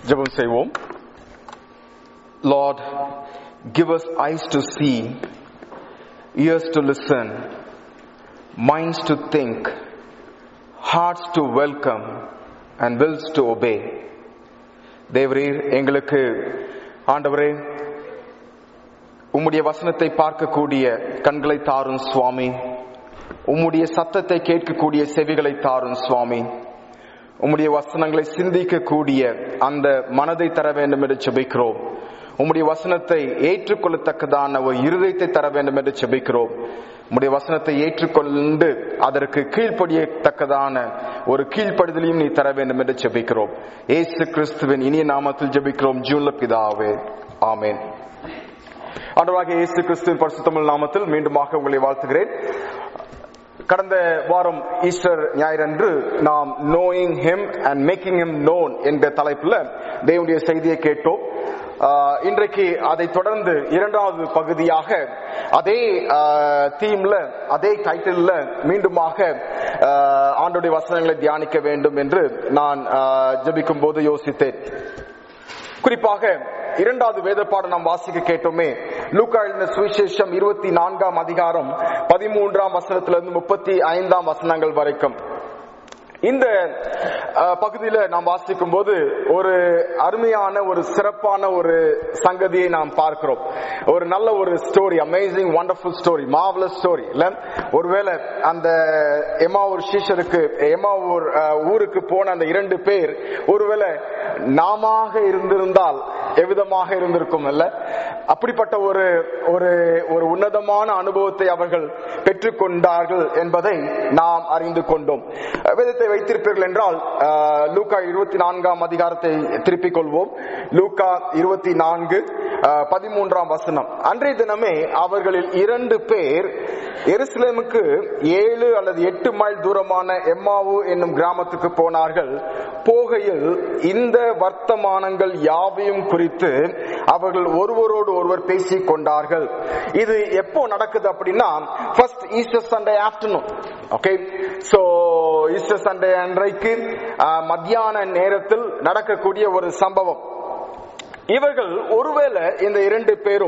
ஜெபம் செய்வோம். Lord, give us eyes to see, ears to listen, minds to think, hearts to welcome and wills to obey. தேவரீர், எங்களுக்கு ஆண்டவரே உம்முடைய வசனத்தை பார்க்கக்கூடிய கண்களை தாரும் சுவாமி. உம்முடைய சத்தத்தை கேட்கக்கூடிய செவிகளை தாரும் சுவாமி. உம்முடைய வசனங்களை சிந்திக்கக்கூடிய அந்த மனதை தர வேண்டும் என்று ஜெபிக்கிறோம். உம்முடைய வசனத்தை ஏற்றுக்கொள்ளத்தக்கதான ஒரு இருதயத்தை தர வேண்டும் என்று ஜெபிக்கிறோம். உம்முடைய வசனத்தை ஏற்றுக்கொண்டு அதற்கு கீழ்ப்படியத்தக்கதான ஒரு கீழ்ப்படுதலையும் நீ தர வேண்டும் என்று ஜெபிக்கிறோம். இயேசு கிறிஸ்துவின் இனிய நாமத்தில் ஜெபிக்கிறோம் ஜீவனுள்ள பிதாவே, ஆமென். ஆண்டவராகிய இயேசு கிறிஸ்துவின் பரிசுத்தமுள்ள நாமத்தில் மீண்டுமாக உங்களை வாழ்த்துகிறேன். கடந்த வாரம் ஈஸ்டர் ஞாயிறன்று நாம் knowing him and making him known என்ற தலைப்புல தேவனுடைய செய்தியை கேட்டோம். இன்றைக்கு அதை தொடர்ந்து இரண்டாவது பகுதியாக அதே தீம்ல அதே டைட்டில்ல மீண்டுமாக ஆண்டவருடைய வசனங்களை தியானிக்க வேண்டும் என்று நான் ஜெபிக்கும் போது யோசித்தேன். குறிப்பாக இரண்டாவது வேத பாடம் நாம் வாசிக்க கேட்டோமே, லூக்கா எழுதின சுவிசேஷம் 24ஆம் அதிகாரம் 13ஆம் வசனத்திலிருந்து 35ஆம் வசனங்கள் வரைக்கும். இந்த பகுதியில நாம் வாசிக்கும் போது ஒரு அருமையான ஒரு சிறப்பான ஒரு சங்கதியை நாம் பார்க்கிறோம். ஒரு நல்ல ஒரு story, amazing wonderful story, marvellous story இல்ல. ஒருவேளை அந்த எம்மாவூர் சீஷருக்கு எம்மாவூர் ஊருக்கு போன அந்த 2 பேர் ஒருவேளை நாமாக இருந்திருந்தால் எவ்விதமாக இருந்திருக்கும் அல்ல. அப்படிப்பட்ட ஒரு ஒரு ஒரு உன்னதமான அனுபவத்தை அவர்கள் பெற்றுக்கொண்டார்கள் என்பதை நாம் அறிந்து கொண்டோம். வேதத்தை வைத்திருப்பீர்கள் என்றால் லூக்கா 24ஆம் அதிகாரத்தை திருப்பிக் கொள்வோம். லூக்கா 24:13ஆம் வசனம். அன்றைய தினமே அவர்களில் 2 பேர் எருசலேமுக்கு 7 அல்லது 8 மைல் தூரமான எம்மாவு என்னும் கிராமத்துக்கு போனார்கள். போகையில் இந்த வர்த்தமானங்கள் யாவையும் குறித்து அவர்கள் ஒருவரோடு ஒருவர் பேசிக் கொண்டார்கள். இது எப்போ நடக்குது அப்படின்னா, first Easter Sunday afternoon. Okay, so Easter Sunday அன்றைக்கு மத்தியான நேரத்தில் நடக்கக்கூடிய ஒரு சம்பவம். இவர்கள் ஒருவேளை இந்த 2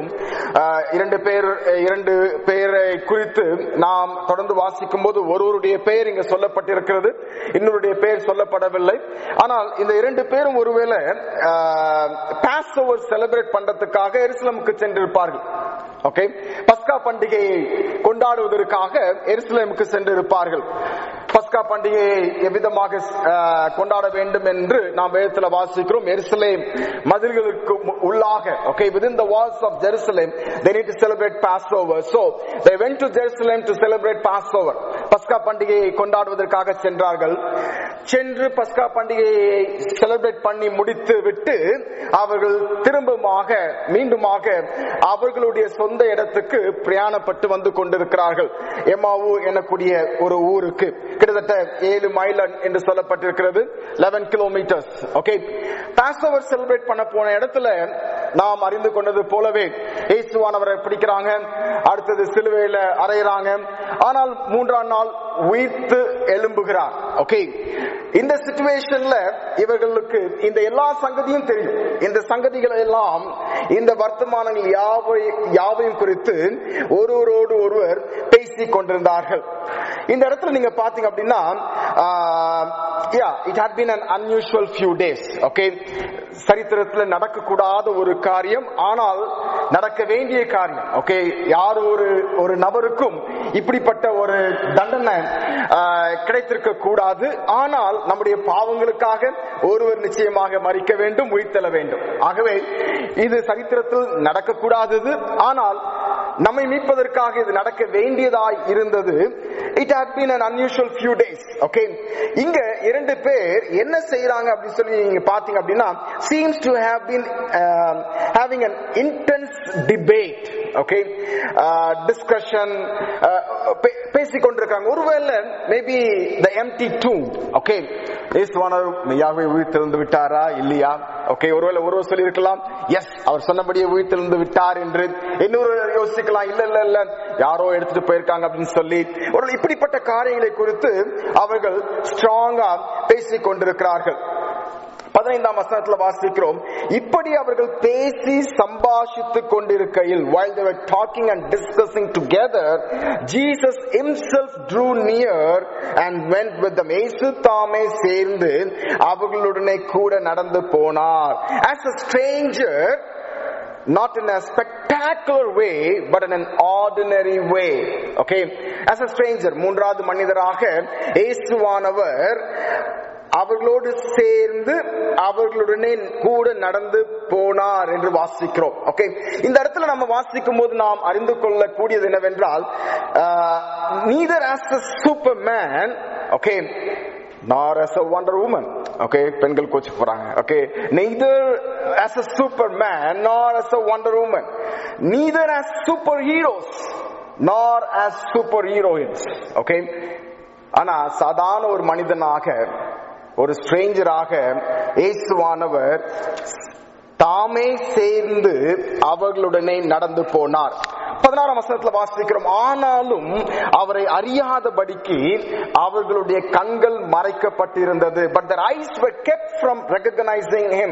பேரை குறித்து நாம் தொடர்ந்து வாசிக்கும் போது ஒருவருடைய பெயர் இங்க சொல்லப்பட்டிருக்கிறது, இன்னொருடைய பெயர் சொல்லப்படவில்லை. ஆனால் இந்த 2 பேரும் ஒருவேளை பாஸ் ஓவர் செலிப்ரேட் பண்றதுக்காக எருசலேமுக்கு சென்றிருப்பார்கள். ஓகே, பஸ்கா பண்டிகையை கொண்டாடுவதற்காக எருசலேமுக்கு சென்றிருப்பார்கள். பஸ்கா பண்டிகையை எவ்விதமாக கொண்டாட வேண்டும் என்று நாம் வேதத்தில் வாசிக்கிறோம். எருசலேம் மதில்களுக்கு உள்ளாக, okay, within the walls of Jerusalem they need to celebrate Passover. So they went to Jerusalem to celebrate Passover. பஸ்கா பண்டிகையை கொண்டாடுவதற்காக சென்றார்கள். சென்று பஸ்கா பண்டிகையை செலிப்ரேட் பண்ணி முடித்து விட்டு அவர்கள் மீண்டுமாக அவர்களுடைய சொந்த இடத்துக்கு பிரயாணப்பட்டு வந்து கொண்டிருக்கிறார்கள். எம்மாவு எனக்கூடிய ஒரு ஊருக்கு கிட்டத்தட்ட 7 மைல் என்று சொல்லப்பட்டிருக்கிறது, 11 கிலோமீட்டர்ஸ். ஓகே, பாஸ்ஓவர் செலிப்ரேட் பண்ண போன இடத்துல நாம் அறிந்து கொண்டது போலவே இயேசுவானவரை பிடிக்கிறாங்க, அடுத்தது சிலுவையில அறையிறாங்க. ஆனால் 3ஆம் நாள் உயிர்த்து எழும்புகிறார். ஓகே, இந்த சிச்சுவேஷன்ல இவர்களுக்கு இந்த எல்லா சங்கதியும் தெரியும். இந்த சங்கதிகள் எல்லாம், இந்த வர்த்தமானங்கள் யாவையும் குறித்து ஒருவரோடு ஒருவர் பேசிக் கொண்டிருந்தார்கள். இந்த இடத்துல நீங்க பாத்தீங்க அப்படின்னா, it had been an unusual few days. Okay, சரித்திரத்தில் நடக்கக்கூடாத ஒரு காரியம், ஆனால் நடக்க வேண்டிய காரியம். ஓகே, யார் ஒரு நபருக்கும் இப்படிப்பட்ட ஒரு தண்டனை கிடைத்திருக்க கூடாது. ஆனால் நம்முடைய பாவங்களுக்காக ஒருவர் நிச்சயமாக மரிக்க வேண்டும், உயிர்த்தெழ வேண்டும். ஆகவே இது சரித்திரத்தில் நடக்கக்கூடாதது, ஆனால் நம்மை மீட்பதற்காக இது நடக்க வேண்டியதாய் இருந்தது. It had been an unusual few days. Okay, இங்க 2 பேர் என்ன செய்யறாங்க அப்படின்னு சொல்லி நீங்க பாத்தீங்க அப்படின்னா, seems to have been having an intense debate. Okay, discussion, பேசிக் கொண்டிருக்காங்க. ஒருவேளை maybe the empty tomb. Okay, இயேசுவானவர் மெய்யாகவே உயிர்த்தெழுந்து விட்டாரா இல்லையா? ஓகே, ஒருவேளை சொல்லி இருக்கலாம், எஸ் அவர் சொன்னபடியே உயிர்த்தெழுந்து விட்டார் என்று. இன்னொரு யோசிக்கலாம், இல்ல யாரோ எடுத்துட்டு போயிருக்காங்க அப்படின்னு சொல்லி. ஒரு இப்படிப்பட்ட காரியங்களை குறித்து அவர்கள் ஸ்ட்ராங்கா பேசிக் கொண்டிருக்கிறார்கள். 15ஆம் வசனத்துல வாசிக்கிறோம், இப்படி அவர்கள் பேசி சம்பாஷித்துக் கொண்டிருக்கையில், while they were talking and discussing together, Jesus himself drew near and went with them. இயேசு தாமே சேர்ந்து அவர்களுடனே கூட நடந்து போனார். As a stranger, not in a spectacular way, but in an ordinary way. Okay, as a stranger, மூன்றாவது மனிதராக இயேசுவானவர் அவர்களோடு சேர்ந்து அவர்களுடனே கூட நடந்து போனார் என்று வாசிக்கிறோம். ஓகே, இந்த இடத்துல நம்ம வாசிக்கும் போது நாம் அறிந்து கொள்ளக்கூடியது என்னவென்றால், neither as a superman, okay, nor as a Wonder Woman. Okay, பெண்கள் கோச்சு போறாங்க. Okay, neither as a Superman nor as a Wonder Woman, neither as superheroes nor as superheroines. Okay, ஆனா சாதாரண ஒரு மனிதனாக, ஒரு ஸ்ட்ரேஞ்சராக இயேசுவானவர் தாமே சேர்ந்து அவர்களுடனே நடந்து போனார். 16ஆம் வசனத்துல வாசிக்கிறோம், ஆனாலும் அவரை அறியாதபடிக்கு அவர்களுடைய கண்கள் மறைக்கப்பட்டிருந்தது. But their eyes were kept from recognizing him.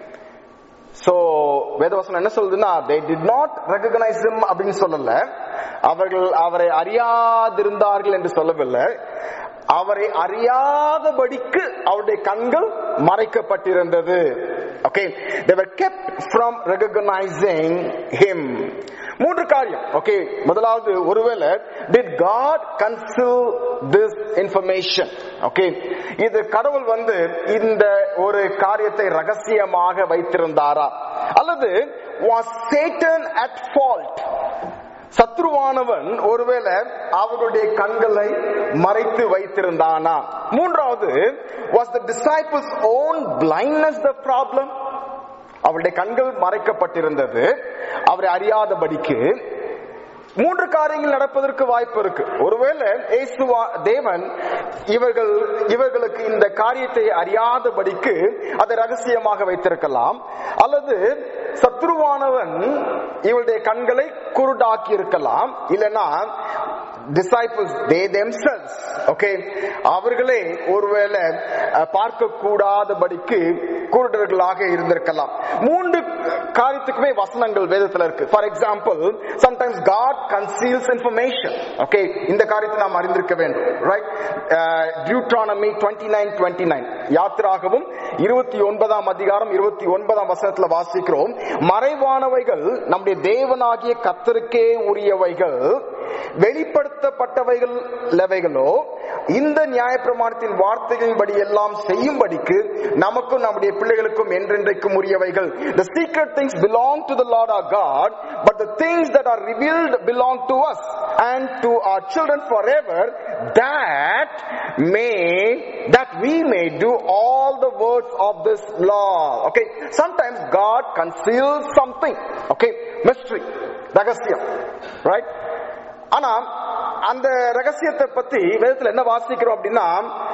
So வேதவசனம் என்ன சொல்லுதுன்னா, they did not recognize him அப்படின்னு சொல்லல, அவர்கள் அவரை அறியாதிருந்தார்கள் என்று சொல்லவில்லை, அவரை அறியாதபடிக்கு அவருடைய கண்கள் மறைக்கப்பட்டிருந்தது. Okay, they were kept from recognizing him. மூன்று காரியம். Okay, முதலாவது, ஒருவேளை did God conceal this information? Okay, இது கடவுள் இந்த ஒரு காரியத்தை ரகசியமாக வைத்திருந்தாரா, அல்லது was Satan at fault? சத்ருவானவன் ஒருவேளை அவர்களுடைய கண்களை மறைத்து வைத்திருந்தானா? மூன்றாவது, was the disciples' own blindness the problem? அவருடைய கண்கள் மறைக்கப்பட்டிருந்தது அவரை அறியாதபடிக்கு. மூன்று காரியங்கள் நடப்பதற்கு வாய்ப்பு இருக்கு. ஒருவேளை தேவன் இவர்களுக்கு இந்த காரியத்தை அறியாதபடிக்கு அதை ரகசியமாக வைத்திருக்கலாம், அல்லது சத்ருவானவன் இவருடைய கண்களை குருடாக்கி இருக்கலாம், இல்லைன்னா disciples they themselves, okay, அவர்களே ஒருவேளை பார்க்க கூடாதபடிக்கு குருடர்களாக இருந்திருக்கலாம். மூன்று காரியத்துக்குமே வசனங்கள் வேதத்துல இருக்கு. For example, sometimes God conceals information. Okay, இந்த காரியத்தை நாம் அறிந்திருக்க வேண்டும். Right, Deuteronomy 29:29, யாத்திராகமம் 29ஆம் அதிகாரம் 29ஆம் வசனத்துல வாசிக்கிறோம், மறைவானவைகள் நம்முடைய தேவனாகிய கர்த்தருக்கே உரியவைகள், வெளிப்படுத்தப்பட்டவைகள் லவைகளோ இந்த நியாயப்பிரமாணத்தின் வார்த்தைகளின்படி எல்லாம் செய்யும்படிக்கு நமக்கும் நம்முடைய பிள்ளைகளுக்கும் என்றென்றைக்கும் உரியவைகள். The secret things belong to the Lord our God, but the things that are revealed belong to us and to our children forever, that we may do all the words of this law. Okay, sometimes God conceals something. Okay, mystery, ரகசியம், right? ஆனா அந்த ரகசியத்தை பத்தி வேதத்துல என்ன வாசிக்கிறோம் அப்படின்னா,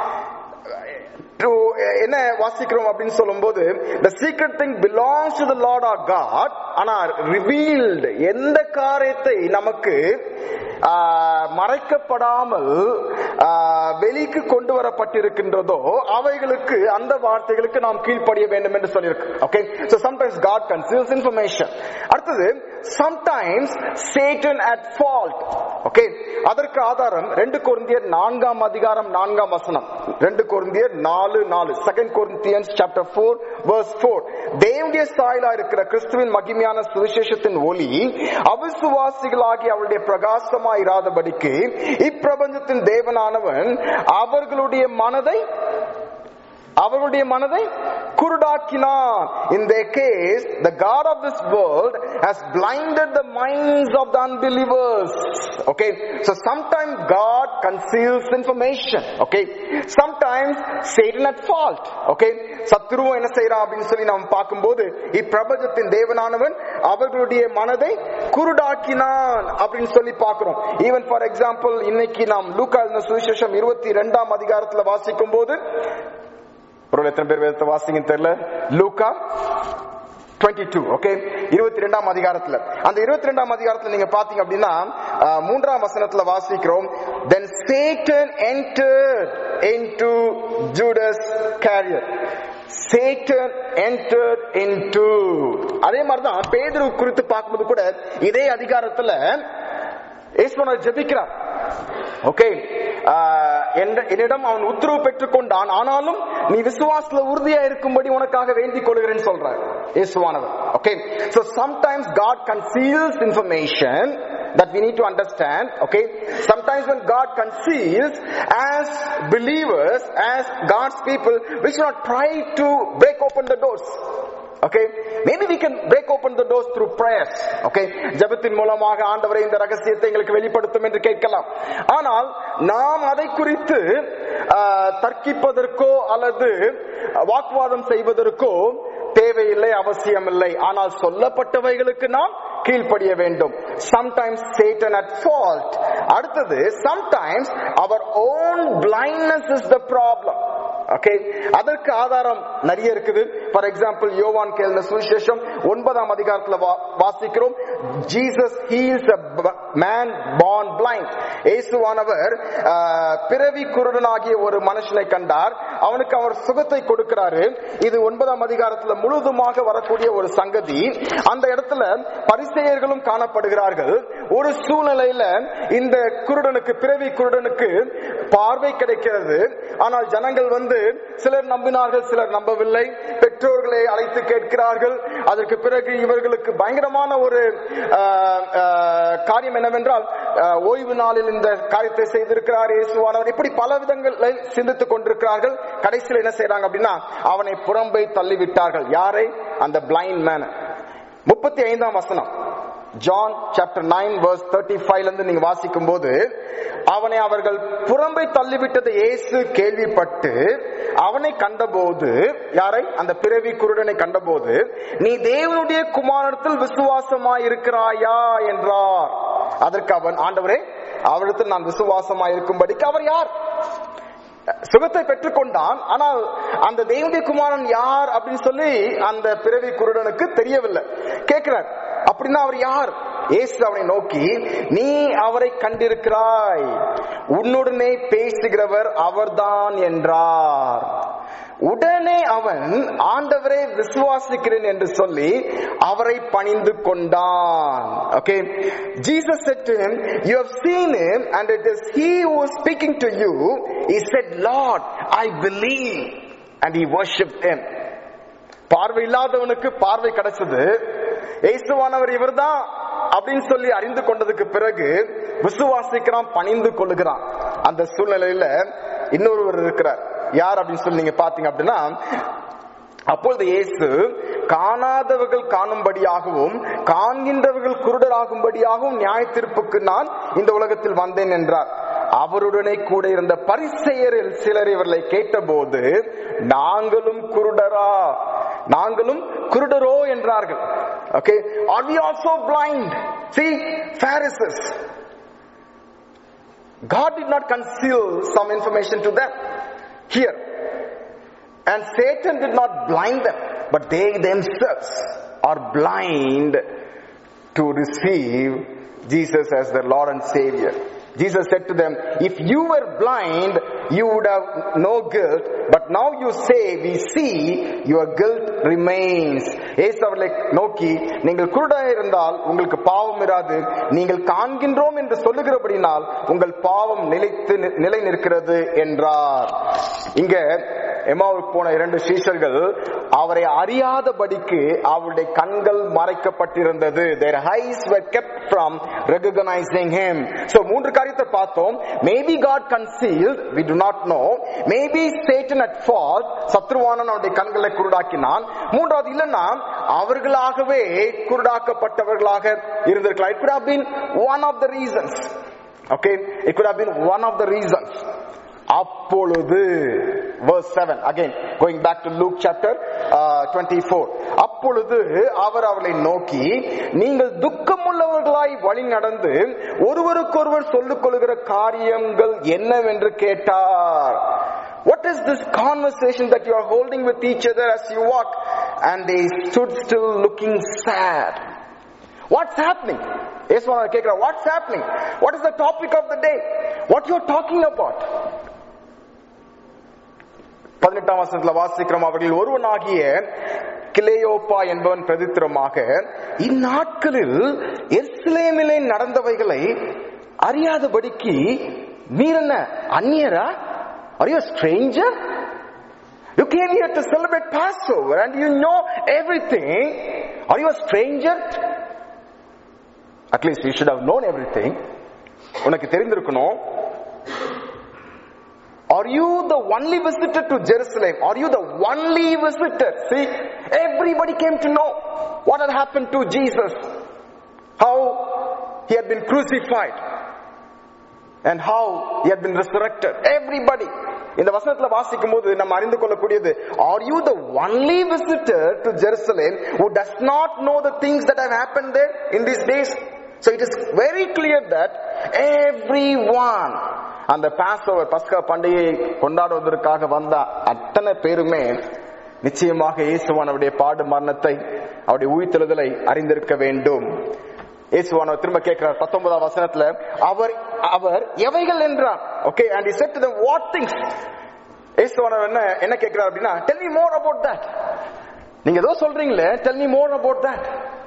என்ன வாசிக்கிறோம் அப்படின்னு சொல்லும் போது, the secret thing belongs to the Lord our God, ஆனா revealed, எந்த காரியத்தை நமக்கு மறைக்கப்படாமல் வெளிக்கு கொண்டு வரப்பட்டிருக்கின்றதோ அவைகளுக்கு, அந்த வார்த்தைகளுக்கு நாம் கீழ்ப்படிய வேண்டும் என்று சொல்லியிருக்கு. Okay, so sometimes God conceals information. அடுத்தது, sometimes Satan at fault. Okay, அதற்கு ஆதாரம் 2 கொரிந்தியர் 4ஆம் அதிகாரம் 4ஆம் வசனம். 2 கொரிந்தியர் 4:4, 2 Corinthians chapter 4 verse 4. தேவனுடைய சாயலா இருக்கிற கிறிஸ்துவின் மகிமையான சுவிசேஷத்தின் ஒளி அவிசுவாசிகளாகி அவருடைய பிரகாசமா இராதபடிக்கு இப்பிரபஞ்சத்தின் தேவனானவன் அவர்களுடைய மனதை குருடாக்கினான். In their case, the God of this world has blinded the minds of the unbelievers. Okay, so sometimes God conceals information. Okay, sometimes Satan at fault. Okay, சத்ரு என்ன செய்யறான் அப்படின்னு சொல்லி நாம் பார்க்கும்போது, இப்பிரபஞ்சத்தின் தேவனானவன் அவர்களுடைய மனதை குருடாக்கினான் அப்படின்னு சொல்லி பார்க்கிறோம். ஈவன் ஃபார் எக்ஸாம்பிள், இன்னைக்கு நாம் லூக்கா எழுதின சுவிசேஷம் 22ஆம் அதிகாரத்துல வாசிக்கும் போது, எத்தனை பேர் வேதத்தை வாசிங்கன்னு தெரியல, லூக்கா 22, okay, 22ஆம் அதிகாரத்துல, அந்த 22ஆம் அதிகாரத்துல நீங்க பாத்தீங்க அப்படின்னா 3ஆம் வசனத்துல வாசிக்கிறோம், then Satan entered into Judas Iscariot. Satan entered into. அதே மாதிரிதான் பேதுரு குறித்து பார்க்கும்போது கூட இதே அதிகாரத்துல இயேசுவானவர் ஜெபிக்கிறார். ஓகே, என்னிடம் அவன் உத்தரவு பெற்றுக் கொண்டான், ஆனாலும் நீ விசுவாசத்துல உறுதியா இருக்கும்படி உனக்காக வேண்டிக் கொள்கிறேன்னு சொல்றார் இயேசுவானவர். Okay, so sometimes God conceals information that we need to understand. Okay, sometimes when God conceals, as believers, as God's people, we should not try to break open the doors. Okay, maybe we can break open the doors through prayers. Okay, ஜெபத்தின் மூலமாக ஆண்டவரே இந்த ரகசியத்தை எங்களுக்கு வெளிப்படுத்தும் என்று கேட்கலாம். ஆனால் நாம் அதை குறித்து தர்க்கிப்பதற்கோ அல்லது வாக்குவாதம் செய்வதற்கோ தேவையில்லை, அவசியமில்லை. ஆனால் சொல்லப்பட்டவைகளுக்கு நாம் கீழ்ப்படிய வேண்டும். Sometimes Satan at fault. அடுத்தது, sometimes our own blindness is the problem. Okay, அதற்கு ஆதாரம் நிறைய இருக்குது. ஃபார் எக்ஸாம்பிள், யோவான் கேள்ன சுவிசேஷம் 9ஆம் அதிகாரத்துல வாசிக்கிறோம், Jesus heals a man born blind. இயேசுவானவர் பிறவி குருடனாகிய ஒரு மனுஷனை கண்டார், அவனுக்கு அவர் சுகத்தை கொடுக்கிறாரு. இது 9ஆம் அதிகாரத்துல முழுதுமாக வரக்கூடிய ஒரு சங்கதி. அந்த இடத்துல பரிசேயர்களும் காணப்படுகிறார்கள். ஒரு சூழ்நிலையில இந்த குருடனுக்கு, பிறவி குருடனுக்கு பார்வை கிடைக்கிறது. ஆனால் ஜனங்கள் சிலர் நம்பினார்கள், சிலர் நம்பவில்லை. பெற்றோர்களை அழைத்து கேட்கிறார்கள். அதற்கு பிறகு இவர்களுக்கு பயங்கரமான ஒரு காரியம் என்னவென்றால், ஓய்வு நாளில் இந்த காரியத்தை செய்திருக்கிறார் இயேசுவானவர். இப்படி பல விதங்களை சிந்தித்துக் கொண்டிருக்கிறார்கள். கடைசியில் என்ன செய்யறாங்க அப்படின்னா, அவனை புறம்பை தள்ளிவிட்டார்கள். யாரை? அந்த பிளைண்ட் மேன். 35ஆம் வசனம், ஜான் சாப்டர் 9 verse 35 இருந்து நீங்க வாசிக்கும் போது, அவனை அவர்கள் புறம்பை தள்ளிவிட்டதை இயேசு கேள்விப்பட்டு அவனை கண்டபோது, யாரை? அந்த பிறவி குருடனை கண்டபோது, நீ தேவனுடைய குமாரத்தில் விசுவாசமாய் இருக்கிறாயா என்றார். அதற்கு அவன், ஆண்டவரே, அவரிடத்தில் நான் விசுவாசமாய் இருக்கும்படிக்கு அவர் யார்? சுகத்தை பெற்றுக்கொண்டான், ஆனால் அந்த தேவனுடைய குமாரன் யார் அப்படின்னு சொல்லி அந்த பிறவி குருடனுக்கு தெரியவில்லை. கேட்கிறார், அப்படின்னா அவர் யார்? இயேசு அவனை நோக்கி, நீ அவரை கண்டிருக்கிறாய், உன்னுடனே பேசுகிறவர் அவர்தான் என்றார். உடனே அவன், ஆண்டவரை விசுவாசிக்கிறேன் என்று சொல்லி அவரை பணிந்து கொண்டான். Okay, Jesus said to him, you have seen him and it is he who is speaking to you. He said, Lord, I believe, and he worshipped him. பார்வை இல்லாதவனுக்கு பார்வை கிடைச்சது. இயேசுவானவர் இவர்தான் அப்படின்னு சொல்லி அறிந்து கொண்டதுக்கு பிறகு விசுவாசிக்கிறான், பணிந்து கொள்ளுகிறான். அந்த சூழ்நிலையில இன்னொருவர் இருக்கிறார். யார் அப்படின்னு சொல்லி நீங்க பாத்தீங்க அப்படின்னா, அப்பொழுது இயேசு, காணாதவர்கள் காணும்படியாகவும் காண்கின்றவர்கள் குருடராகும்படியாகவும் நியாய தீர்ப்புக்கு நான் இந்த உலகத்தில் வந்தேன் என்றார். அவருடனே கூட இருந்த பரிசேயரில் சிலர் இவர்களை கேட்டபோது, நாங்களும் குருடரோ என்றார்கள். Okay, are we also blind? See, Pharisees, God did not conceal some information to them here, and Satan did not blind them, but they themselves are blind to receive Jesus as their Lord and Savior. Jesus said to them, if you were blind, you would have no guilt, but now you say we see, your guilt remains. இயேசு அவர்களை நோக்கி, நீங்கள் குருடாய் இருந்தால் உங்களுக்கு பாவம் இராது, நீங்கள் காண்கின்றோம் என்று சொல்லுகிறபடினால் உங்கள் பாவம் நிலை நிற்கிறது என்றார். இங்க எம்மாவுக்கு போன 2 சீஷர்கள் அவரை அறியாதபடிக்கு அவருடைய கண்கள் மறைக்கப்பட்டிருந்தது. Their eyes were kept from recognizing him. So 3 காரியத்தை பார்த்தோம். Maybe God concealed, we do not know. Maybe Satan at fault, சத்ருவானன் அவருடைய கண்களை குருடாக்கினான். 3வது, இல்லன்னா அவர்களாகவே குருடாக்கப்பட்டவர்களாக இருந்திருக்கலாம். It could have been one of the reasons. Okay, it could have been one of the reasons. அப்பொழுது, verse 7, again going back to Luke chapter 24, அப்பொழுது அவர் அவளை நோக்கி, நீங்கள் துக்கமுள்ளவர்களாய் வழி நடந்து ஒருவருக்கொருவர் சொல்லிக் கொள்கிற காரியங்கள் என்னவென்று கேட்டார். What is this conversation that you are holding with each other as you walk? And they stood still looking sad. What's happening? Yeswana கேக்குறா, what's happening? What is the topic of the day? What you are talking about? 18ஆம் வசனத்துல வாசிக்கிறோம், அவர்கள் ஒருவனாகிய கிளேயோப்பா என்பவன் பிரதித்திரமாக, இந்நாட்களில் எருசலேமிலே நடந்தவைகளை அறியாதபடிக்கு நீர் என்ன அந்நியரா? Are you a stranger? You came here to celebrate Passover and you know everything. Are you a stranger? At least you should have known everything. உனக்கு தெரிந்திருக்கணும். Are you the only visitor to Jerusalem? Are you the only visitor? See, everybody came to know what had happened to Jesus, how he had been crucified and how he had been resurrected. Everybody. இந்த வசனத்துல வாசிக்கும் போது நம்ம அறிந்து கொள்ளக்கூடியது, are you the only visitor to Jerusalem who does not know the things that have happened there in these days? So it is very clear that everyone, அந்த passover பஸ்கா பண்டிகையை கொண்டாடுவதற்காக வந்த அத்தனை பேருமே நிச்சயமாக இயேசுவானவருடைய பாடு மரணத்தை, அவருடைய உயிர்த்தெழுதலை அறிந்திருக்க வேண்டும். இயேசுவானவர் திரும்ப கேட்கிறார் 19ஆம் வசனத்துல, அவர் அவர் எவைகள் என்றார். Okay, and he said to them, what things? இயேசுவானவர் என்ன கேட்கிறார் அப்படின்னா, tell me more about that. நீங்க ஏதோ சொல்றீங்களே, tell me more about that.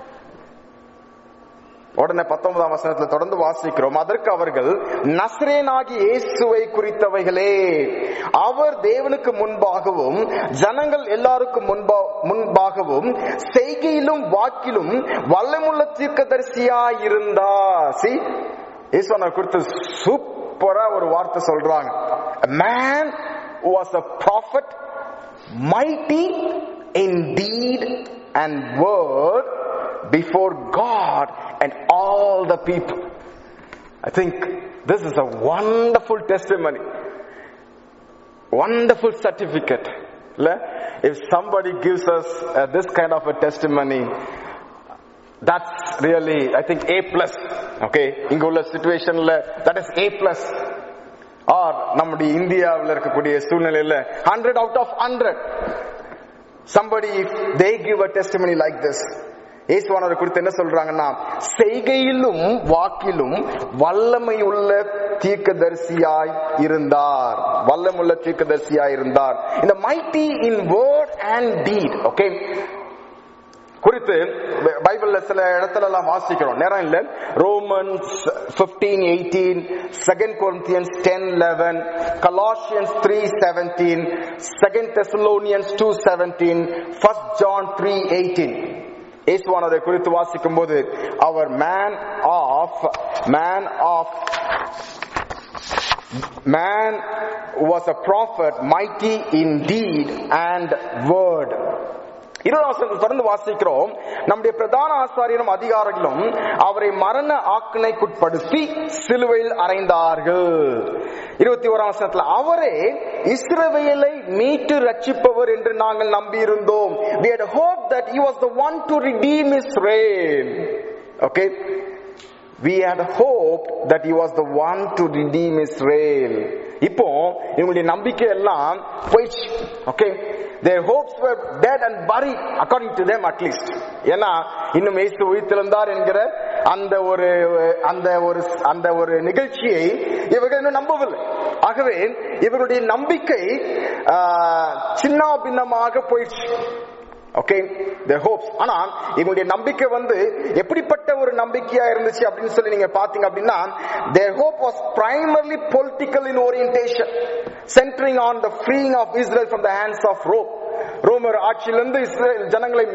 உடனே 19ஆம் வசனத்துல தொடர்ந்து வாசிக்கிறோம், அதற்கு அவர்கள், நசரேயனாகிய இயேசுவை குறித்தவைகளே, அவர் தேவனுக்கு முன்பாகவும் ஜனங்கள் எல்லாருக்கும் முன்பாகவும் செய்கையிலும் வாக்கிலும் வல்லமுள்ள தீர்க்கதரிசியாய் இருந்தார். See, இயேசுவானவர் குறித்து சூப்பரா ஒரு வார்த்தை சொல்றாங்க. A man who was a prophet, mighty in deed and word before God and all the people. I think this is a wonderful testimony, wonderful certificate. If somebody gives us this kind of a testimony, that's really, I think, A+. Okay, இங்க உள்ள situationல that is A+. or நம்முடைய இந்தியாவில் இருக்கக்கூடிய சூழ்நிலையில 100 out of 100. Somebody, if they give a testimony like this, இயேசுவானவர் குறித்து என்ன சொல்றாங்கன்னா, செய்கையிலும் வாக்கிலும் வல்லமையுள்ள தீர்க்கதரிசியாய் இருந்தார், வல்லமுள்ள தீர்க்கதரிசியாய் இருந்தார். இந்த mighty in word and deed, okay, குறித்து பைபிள்ல சில இடத்துல எல்லாம் வாசிக்கிறோம், நேரம் இல்ல. Romans 15:18, 2 Corinthians 10:11, Colossians 3:17, 2 Thessalonians 2:17, 1 John 3:18. இயேசுவானவரை குறித்து வாசிக்கும் போது, அவர் man was a prophet, mighty in deed and word. 20ஆம் வசனத்தில் தொடர்ந்து வாசிக்கிறோம், நம்முடைய பிரதான ஆசாரியரும் அதிகாரிகளும் அவரை மரண ஆக்கினைக்குட்படுத்தி சிலுவையில் அறைந்தார்கள். 21ஆம் வசனத்தில், அவரே இஸ்ரவேலை மீட்டு ரட்சிப்பவர் என்று நாங்கள் நம்பியிருந்தோம். We had hoped that he was the one to redeem Israel. Okay, we had hoped that he was the one to redeem Israel. இப்போ இவங்களுடைய நம்பிக்கை எல்லாம் போயிடுச்சு. Okay, their hopes were dead and buried, according to them at least. ஏன்னா இன்னும் இயேசு உயிர்த்தெழுந்தார் என்கிற அந்த ஒரு நிகழ்ச்சியை இவர்கள் இன்னும் நம்பவில்லை. ஆகவே இவருடைய நம்பிக்கை சின்ன பின்னமாக போயிடுச்சு. Okay, their hopes. ஆனா இவங்களுடைய நம்பிக்கை எப்படிப்பட்ட ஒரு நம்பிக்கையா இருந்துச்சு அப்படின்னு சொல்லி நீங்க பாத்தீங்க அப்படின்னா, their hope was primarily political in orientation, centering on the freeing of Israel from the hands of Rome. ரோமர் ஆட்சியிலிருந்து இஸ்ரேல் ஜனங்களை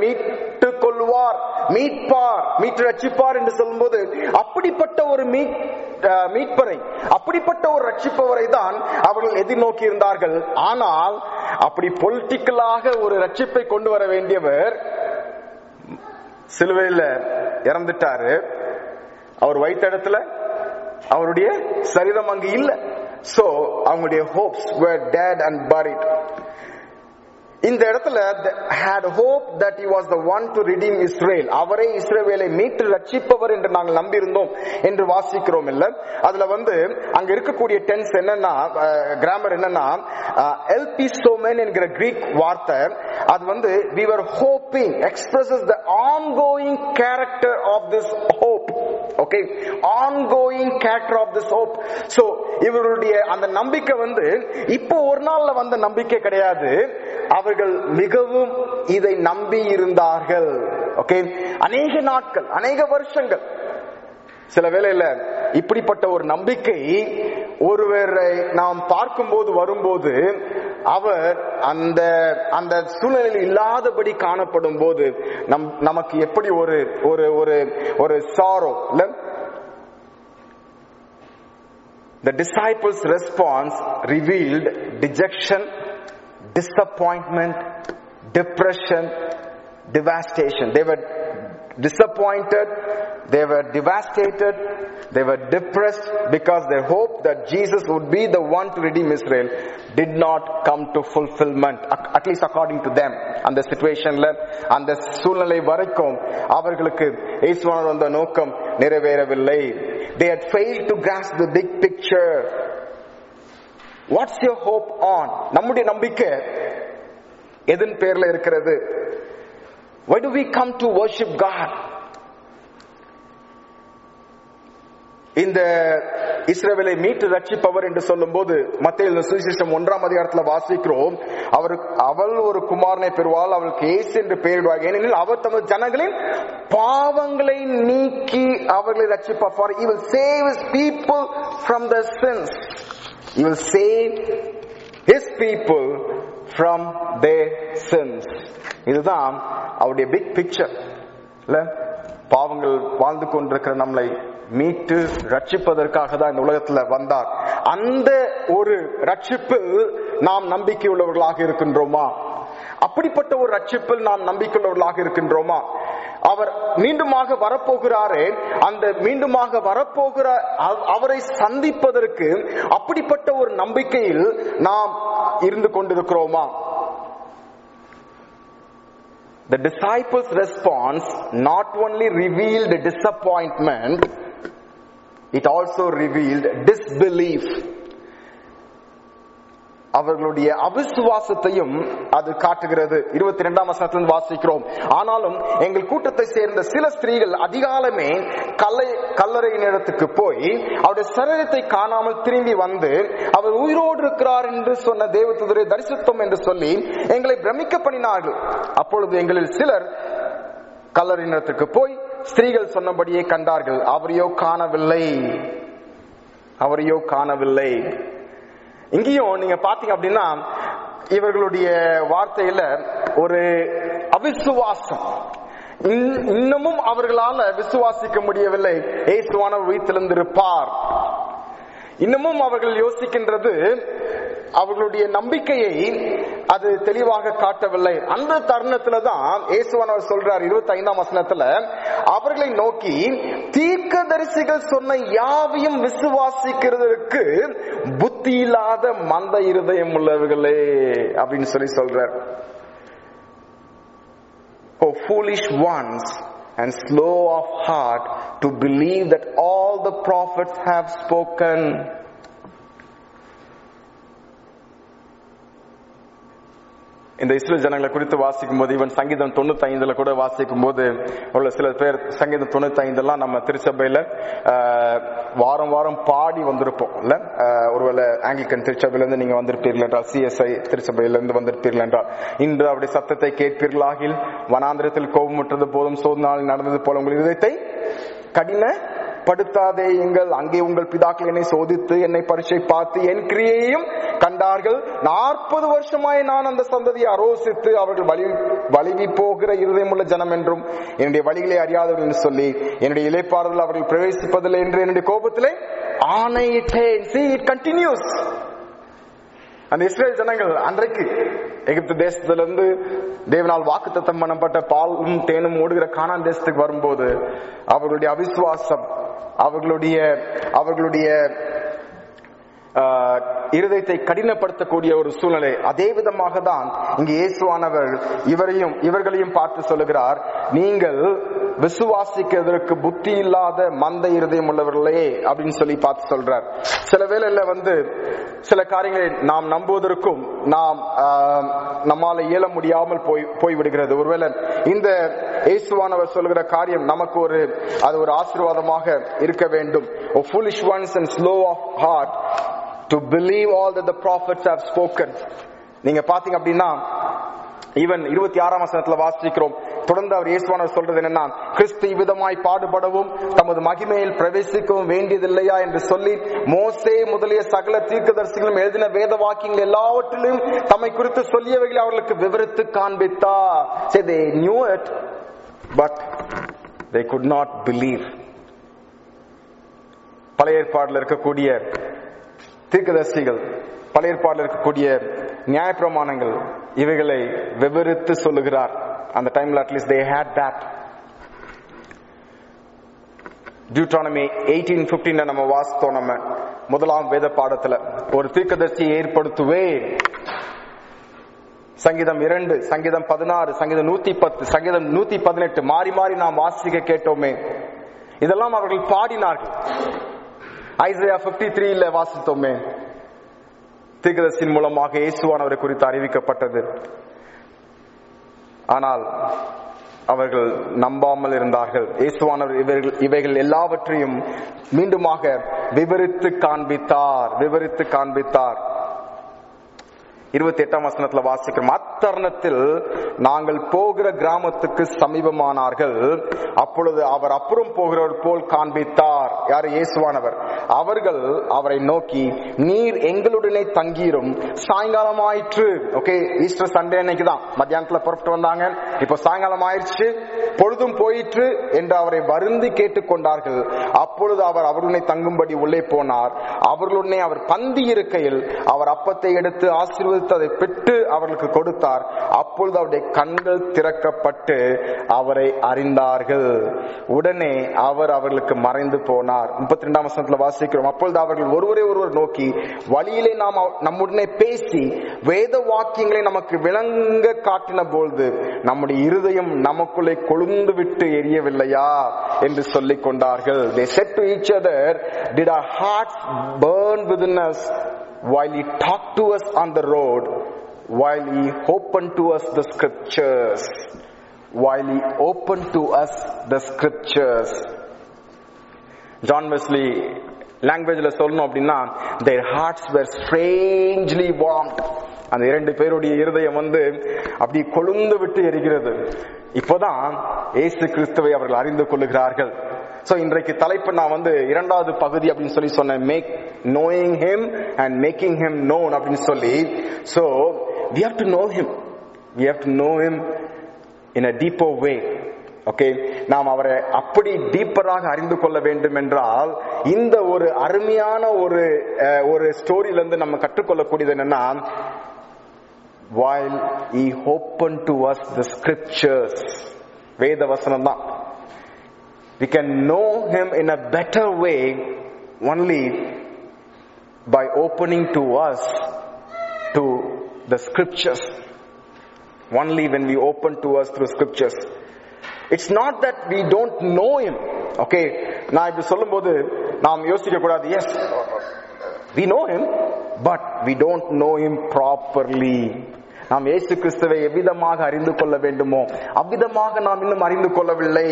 மீட்டு ரட்சிப்பார் என்று சொல்லும்போது, அப்படிப்பட்ட ஒரு மீட்பரை, அப்படிப்பட்ட ஒரு ரட்சிப்பவரை தான் அவர்கள் எதிர்நோக்கி இருந்தார்கள். ஆனால் அப்படி பொலிட்டிக்கலாக ஒரு ரட்சிப்பை கொண்டு வர வேண்டியவர் சிலுவையில் இறந்துட்டாரு. அவர் வைத்த இடத்துல அவருடைய சரீரம் அங்கு இல்லை. சோ அவங்களுடைய hopes were dead and buried. இந்த இடத்துல had hope that he was the one to redeem Israel, அவரே இஸ்ரவேலை மீட்டு ரட்சிப்பவர் என்று நாங்கள் நம்பியிருந்தோம் என்று வாசிக்கிறோம். இல்ல, அதுல அங்க இருக்கக்கூடிய டென்ஸ் என்னன்னா, கிராமர் என்னன்னா, எல்பிசோமென் என்கிற கிரீக் வார்த்தை, அது we were hope hoping expresses the ongoing character of this hope. Okay, ongoing character of this hope. So இவருடைய அந்த நம்பிக்கை இப்போ ஒரு நாள்ல வந்த நம்பிக்கை கிடையாது. அவர்கள் மிகவும் இதை நம்பி இருந்தார்கள். ஓகே, அநேக நாட்கள், அநேக வருஷங்கள். சில வேளையில இப்படிப்பட்ட ஒரு நம்பிக்கை ஒருவரை நாம் பார்க்கும்போது வரும்போது அவர் அந்த அந்த சூழ்நிலையில் இல்லாதபடி காணப்படும் போது நமக்கு எப்படி ஒரு ஒரு ஒரு ஒரு சாரோ இல்ல. The disciples' response revealed dejection, disappointment, depression, devastation. They were disappointed, they were devastated, they were depressed because their hope that Jesus would be the one to redeem Israel did not come to fulfillment, at least according to them. அந்த சிச்சுவேஷன்ல அந்த சூழ்நிலை வரைக்கும் அவர்களுக்கு இயேசுவானவர் அந்த நோக்கம் நிறைவேறவில்லை. They had failed to grasp the big picture. What's your hope on? நம்முடைய நம்பிக்கை எதன் பேர்ல இருக்கிறது? Why do we come to worship God? இந்த இஸ்ரவேலை மீட்டு ரட்சிப்பவர் என்று சொல்லும் போது மத்தேயு சுவிசேஷம் 1ஆம் அதிகாரத்தில் வாசிக்கிறோம், அவள் ஒரு குமாரனை பெறுவாள், அவளுக்கு இயேசு என்று பெயரிடுவார், ஏனெனில் அவர் தமது ஜனங்களின் பாவங்களை நீக்கி அவர்களை ரட்சிப்பார். For he will save his people from their sins. He will save his people from their sins. இதுதான் அவருடைய பிக் பிக்சர் இல்ல. பாவங்கள் வாழ்ந்து கொண்டிருக்கிற நம்மளை மீட்டு ரட்சிப்பதற்காக தான் இந்த உலகத்துல வந்தார். அந்த ஒரு ரட்சிப்பில் நாம் நம்பிக்கை உள்ளவர்களாக இருக்கின்றோமா? அப்படிப்பட்ட ஒரு ரட்சிப்பில் நாம் நம்பிக்கை உள்ளவர்களாக இருக்கின்றோமா? அவர் மீண்டுமாக வரப்போகிறாரே, அந்த மீண்டுமாக வரப்போகிற அவரை சந்திப்பதற்கு அப்படிப்பட்ட ஒரு நம்பிக்கையில் நாம் இருந்து கொண்டிருக்கிறோமா? The disciples' response not only revealed disappointment, it also revealed disbelief. அவர்களுடைய அவிசுவாசத்தையும் அது காட்டுகிறது. 22ஆம் வசனத்திலிருந்து வாசிக்கிறோம். ஆனாலும் எங்கள் கூட்டத்தை சேர்ந்த சில ஸ்திரீகள் அதிகாலமே கல்லறையினிடத்துக்கு போய் அவருடைய சரீரத்தை காணாமல் திரும்பி வந்து அவர் உயிரோடு இருக்கிறார் என்று சொன்ன தேவதூதரை தரிசித்தோம் என்று சொல்லி எங்களை பிரமிக்க பண்ணினார்கள். அப்பொழுது எங்களில் சிலர் கல்லறையினிடத்துக்கு போய் ஸ்திரீகள் சொன்னபடியே கண்டார்கள், அவரையோ காணவில்லை. இங்கேயும் நீங்க பாத்தீங்க அப்படின்னா இவர்களுடைய வார்த்தையில ஒரு அவிசுவாசம், இன்னமும் அவர்களால விசுவாசிக்க முடியவில்லை இயேசுவானவர் உயிர்த்தெழுந்திருப்பார். இன்னமும் அவர்கள் யோசிக்கின்றது அவர்களுடைய நம்பிக்கையை அது தெளிவாக காட்டவில்லை. அந்த தருணத்துல தான் இயேசுவானவர் சொல்றார் 25ஆம் வசனத்துல, அவர்களை நோக்கி தீர்க்கதரிசிகள் சொன்ன யாவையும் விசுவாசிக்கிறதுக்கு புத்தி இல்லாத மந்த இருதயம் உள்ளவர்களே அப்படின்னு சொல்றார். Oh foolish ones and slow of heart to believe that all the prophets have spoken. இந்த இஸ்ரேல் ஜனங்களை குறித்து வாசிக்கும் போது, இவன் சங்கீதம் 95 கூட வாசிக்கும் போது உள்ள சில பேர் சங்கீதம் 95 நம்ம திருச்சபையில வாரம் வாரம் பாடி வந்திருப்போம் இல்ல. ஒருவேளை ஆங்கிலிக்கன் திருச்சபையில இருந்து நீங்க வந்திருப்பீர்கள் என்றால், சிஎஸ்ஐ திருச்சபையில இருந்து வந்திருப்பீர்கள் என்றால், இன்று அவருடைய சத்தத்தை கேட்பீர்களாகில் வனாந்திரத்தில் கோபமுற்றது போதும் சோதனாளில் நடந்தது போல உங்கள் இதயத்தை கடினப்படுத்தாதே எங்கள், அங்கே உங்கள் பிதாக்கள் என்னை சோதித்து என்னை பரீட்சை பார்த்து என் கிரியையையும் கண்டார்கள். 40 வருஷமாய் நான் அந்த சந்ததியை ஆரோசித்து அவர்கள் வலிவி போகிற இருதயமுள்ள ஜனம் என்றும் என்னுடைய வழிகளை அறியாதவர்கள் என்று சொல்லி என்னுடைய இளைப்பாறுதல் அவர்கள் பிரவேசிப்பதில்லை என்று என்னுடைய கோபத்திலே ஆணையிட்டேன். See, it continues. அந்த இஸ்ரேல் ஜனங்கள் அன்றைக்கு எகிப்து தேசத்திலிருந்து தேவனால் வாக்குத்தத்தம் பண்ணப்பட்ட பாலும் தேனும் ஓடுகிற கானான் தேசத்துக்கு வரும்போது அவர்களுடைய அவிசுவாசம், அவர்களுடைய இருதயத்தை கடினப்படுத்தக்கூடிய ஒரு சூழ்நிலை. அதே விதமாக தான் இங்கு இயேசுவானவர் இவர்களையும் பார்த்து சொல்லுகிறார், நீங்கள் விசுவாசிக்கிறதற்கு புத்தி இல்லாத மந்த இருதயம் உள்ளவர்களே அப்படின்னு சொல்லி பார்த்து சொல்றார். சில வேளையில சில காரியங்களை நாம் நம்புவதற்கும் நம்மால இயல முடியாமல் போய்விடுகிறது. ஒருவேளை இந்த இயேசுவானவர் சொல்கிற காரியம் நமக்கு அது ஒரு ஆசீர்வாதமாக இருக்க வேண்டும். O foolish ones and slow of heart to believe all that the prophets have spoken. நீங்க பாத்தீங்க அப்படின்னா ஈவன் 26ஆம் வசனத்துல வாசிக்கிறோம். தொடர்ந்து அவர் இயேசுவானவர் சொல்றது என்னன்னா, கிறிஸ்து இவ்விதமாய் பாடுபடவும் தமது மகிமையில் பிரவேசிக்கவும் வேண்டியதில்லையா என்று சொல்லி மோசே முதலிய சகல தீர்க்கதரிசிகளும் எழுதின வேத வாக்கியங்கள் எல்லாவற்றிலும் தம்மை குறித்து சொல்லியவைகளை அவர்களுக்கு விவரித்து காண்பித்தார். Say they knew it but they could not believe. பழைய ஏற்பாடுல இருக்கக்கூடிய தீர்க்கதரிசிகள், பழைய ஏற்பாடுல இருக்கக்கூடிய நியாயப்பிரமாணங்கள் இவைகளை விவரித்து சொல்லுகிறார். அந்த டைம்ல at least they had that. Deuteronomy 18:15 நம்ம வாசித்தோம். நம்ம முதலாம் வேத பாடத்துல ஒரு தீர்க்கதரிசியை ஏற்படுத்துவேன். சங்கீதம் 2, சங்கீதம் 16, சங்கீதம் 110, சங்கீதம் 118 மாறி மாறி நாம் வாசிக்க கேட்டோமே. இதெல்லாம் அவர்கள் பாடினார்கள். ஐசையா 53ல வாசித்தோமே. தீர்க்கதரிசியின் மூலமாக இயேசுவானவரை குறித்து அறிவிக்கப்பட்டது. ஆனால் அவர்கள் நம்பாமல் இருந்தார்கள். இயேசுவானவர் இவைகள் எல்லாவற்றையும் மீண்டுமாக விவரித்து காண்பித்தார். 28ஆம் வசனத்துல வாசிக்கிறோம். அத்தருணத்தில் நாங்கள் போகிற கிராமத்துக்கு சமீபமானார்கள். அப்பொழுது அவர் அப்புறம் போகிறவர் போல் காண்பித்தார். யார்? இயேசுவானவர். அவர்கள் அவரை நோக்கி, நீர் எங்களுடனே தங்கீரும், சாயங்காலம் ஆயிற்று. ஓகே, ஈஸ்டர் சண்டே அன்னைக்கு தான் மத்தியானத்துல புறப்பட்டு வந்தாங்க. இப்போ சாயங்காலம் ஆயிடுச்சு, பொழுதும் போயிற்று என்று அவரை வருந்தி கேட்டுக்கொண்டார்கள். அப்பொழுது அவர் அவருடனே தங்கும்படி உள்ளே போனார். அவர்களுடனே அவர் பந்தி இருக்கையில் அவர் அப்பத்தை எடுத்து ஆசீர்வதித்து அதை பெற்று அவர்களுக்கு கொடுத்தார். அப்பொழுது அவருடைய கண்கள் திறக்கப்பட்டு அவரை அறிந்தார்கள். உடனே அவர் அவர்களுக்கு மறைந்து போனார். 32ஆம் வசனத்துல வாசிக்கிறோம். அப்பொழுது அவர்கள் ஒருவரை ஒருவர் நோக்கி, வழியிலே நாம் நம்முடனே பேசி வேத வாக்கியங்களை நமக்கு விளங்க காட்டின பொழுது நம்முடைய இருதயம் நமக்குள்ளே கொழுந்து விட்டு எரியவில்லையா என்று சொல்லிக் கொண்டார்கள். They said to each other, did our hearts burn within us while he talked to us on the road, while he opened to us the scriptures? John Wesley லாங்குவேஜ்ல சொல்லணும் அப்படின்னா, their hearts were strangely warmed. அந்த இரண்டு பேருடைய இருதயம் அப்படி கொழுந்து விட்டு எரிகிறது. இப்போதான் இயேசு கிறிஸ்துவை அவர்கள் அறிந்து கொள்ளுகிறார்கள். சோ இன்றைக்கு தலைப்பு நான் இரண்டாவது பகுதி அப்படின்னு சொல்லி சொன்னேன், make knowing him and making him known அப்படின்னு சொல்லி. So we have to know him in a deeper way. Okay, நாம் அவரை அப்படி டீப்பராக அறிந்து கொள்ள வேண்டும் என்றால் இந்த ஒரு அருமையான ஒரு ஸ்டோரியில இருந்து நம்ம கற்றுக்கொள்ளக்கூடியது என்னன்னா, while he opened to us the scriptures, வேத வசனம் தான். We can know him in a better way only by opening to us to the scriptures. Only when we open to us through scriptures. It's not that we don't know him. Okay, நான் இப்படி சொல்லும்போது நாம் யோசிக்க கூடாது, yes we know him but we don't know him properly. நாம் இயேசு கிறிஸ்துவை எவ்விதமாக அறிந்து கொள்ள வேண்டுமோ அவ்விதமாக நாம் இன்னும் அறிந்து கொள்ளவில்லை.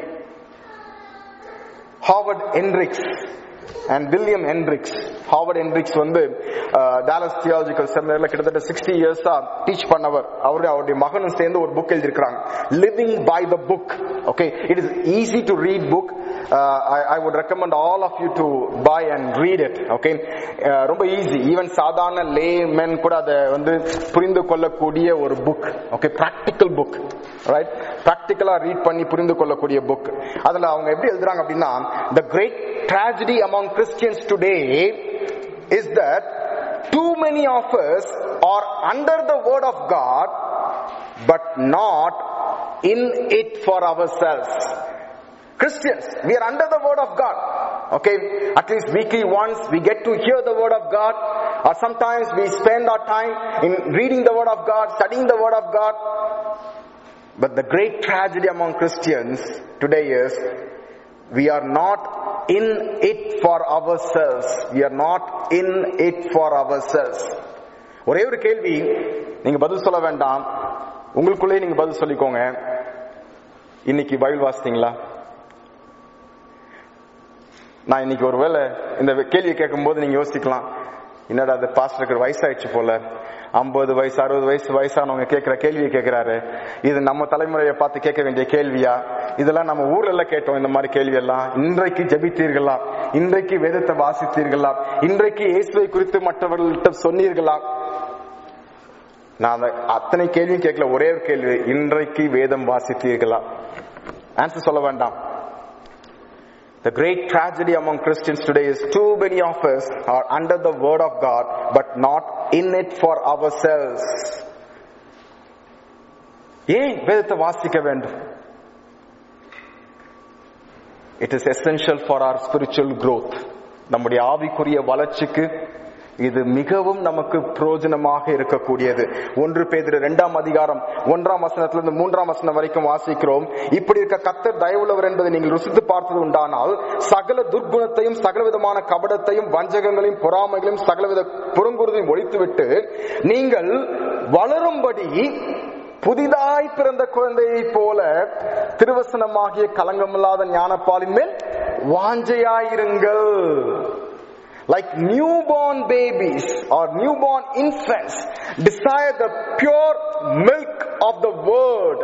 Howard Hendricks and William Hendricks. Howard Hendricks Dallas theological செமினார்ல கிட்டத்தட்ட 60 years டீச் பண்ணவர். அவருடைய மகனும் சேர்ந்து ஒரு புக் எழுதியிருக்கிறாங்க, living by the book. Okay, it is easy to read book. I would recommend all of you to buy and read it. Okay, ரொம்ப ஈஸி. ஈவன் சாதாரண லேமேன் கூட அதை புரிந்து கொள்ளக்கூடிய ஒரு book. Okay, practical book, right? பிராக்டிக்கலா ரீட் பண்ணி புரிந்து கொள்ளக்கூடிய புக். அதுல அவங்க எப்படி எழுதுறாங்க அப்படின்னா, the great tragedy among Christians today is that too many of us are under the word of God but not in it for ourselves. Christians, we are under the word of God. Okay, at least weekly once we get to hear the word of God, or sometimes we spend our time in reading the word of God, studying the word of God. But the great tragedy among Christians today is we are not in it for ourselves. We are not in it for ourselves. ஒரே ஒரு கேள்வி, நீங்க பதில் சொல்ல வேண்டாம், உங்களுக்குள்ளே நீங்க பதில் சொல்லிக்கோங்க. இன்னைக்கு பைபிள் வாசித்தீங்களா? நான் இன்னைக்கு ஒருவேளை இந்த கேள்வியை கேட்கும் போது நீங்க யோசிக்கலாம், என்னடா அது பாஸ்டருக்கு வயசாயிடுச்சு போல, 50 வயசு 60 வயசு வயசானவங்க கேட்கிற கேள்வியை கேட்கிறாரு, இது நம்ம தலைமுறையை பார்த்து கேட்க வேண்டிய கேள்வியா? இதெல்லாம் நம்ம ஊர்ல எல்லாம் கேட்டோம் இந்த மாதிரி கேள்வி எல்லாம். இன்றைக்கு ஜெபித்தீர்களா? இன்றைக்கு வேதத்தை வாசித்தீர்களா? இன்றைக்கு இயேசுவை குறித்து மற்றவர்கள்ட்ட சொன்னீர்களா? நான் அத்தனை கேள்வியும் கேட்கல, ஒரே ஒரு கேள்வி, இன்றைக்கு வேதம் வாசித்தீர்களா? ஆன்சர் சொல்ல வேண்டாம். The great tragedy among Christians today is too many of us are under the word of God but not in it for ourselves. ஏன் வேதத்தை வாசிக்க வேண்டும்? It is essential for our spiritual growth. நம்முடைய ஆவிக்குரிய வளர்ச்சிக்கு இது மிகவும் நமக்கு பிரயோஜனமாக இருக்கக்கூடியது. 1 பேதுரு 2ஆம் அதிகாரம் 1ஆம் வசனத்திலிருந்து 3ஆம் வசனம் வரைக்கும் வாசிக்கிறோம். இப்படி இருக்க கர்த்தர் தயவுள்ளவர் என்பதை நீங்கள் ருசித்து பார்த்தது உண்டானால் சகல துர்க்குணத்தையும் சகலவிதமான கபடத்தையும் வஞ்சகங்களையும் பொறாமைகளையும் சகலவித புறங்குறுதையும் ஒழித்துவிட்டு நீங்கள் வளரும்படி புதிதாய் பிறந்த குழந்தையை போல திருவசனமாகிய கலங்கமில்லாத ஞானப்பாலின் மேல் வாஞ்சையாயிருங்கள். Like newborn babies or newborn infants, desire the pure milk of the word.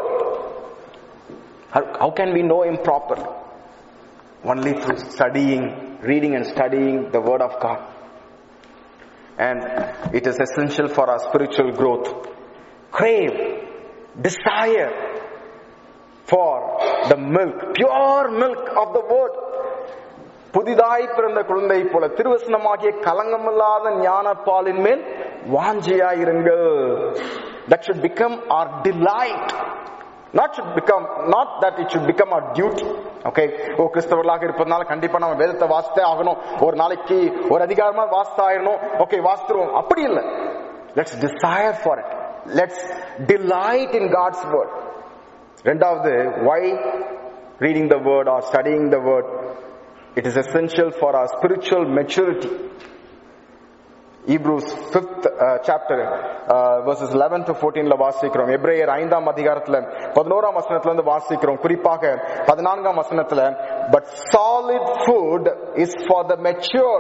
How can we know him properly? Only through studying, reading and studying the word of God. And it is essential for our spiritual growth. Crave, desire for the milk, pure milk of the word. புதிதாய் பிறந்த குழந்தை போல திருவசனமாகிய கலங்கமில்லாத ஞானப்பாலின் மேல் வாஞ்சையாயிருங்கள். That should become our delight. Not that it should become our duty. Okay, கிறிஸ்தவர்களாக இருப்பதனால கண்டிப்பா நம்ம வேதத்தை வாசித்தே ஆகணும், ஒரு நாளைக்கு ஒரு அதிகாரமா வாசித்தாயிரணும், ஓகே வாசித்துருவோம், அப்படி இல்லை. Let's desire for it. Let's delight in God's word. ரெண்டாவது, why reading the word or studying the word? It is essential for our spiritual maturity. Hebrews 5th chapter verses 11 to 14 ல வாசிக்கிறோம். எபிரேயர் 5ஆம் அதிகாரத்துல 11ஆம் வசனத்துல இருந்து வாசிக்கிறோம். குறிப்பாக 14ஆம் வசனத்துல, but solid food is for the mature.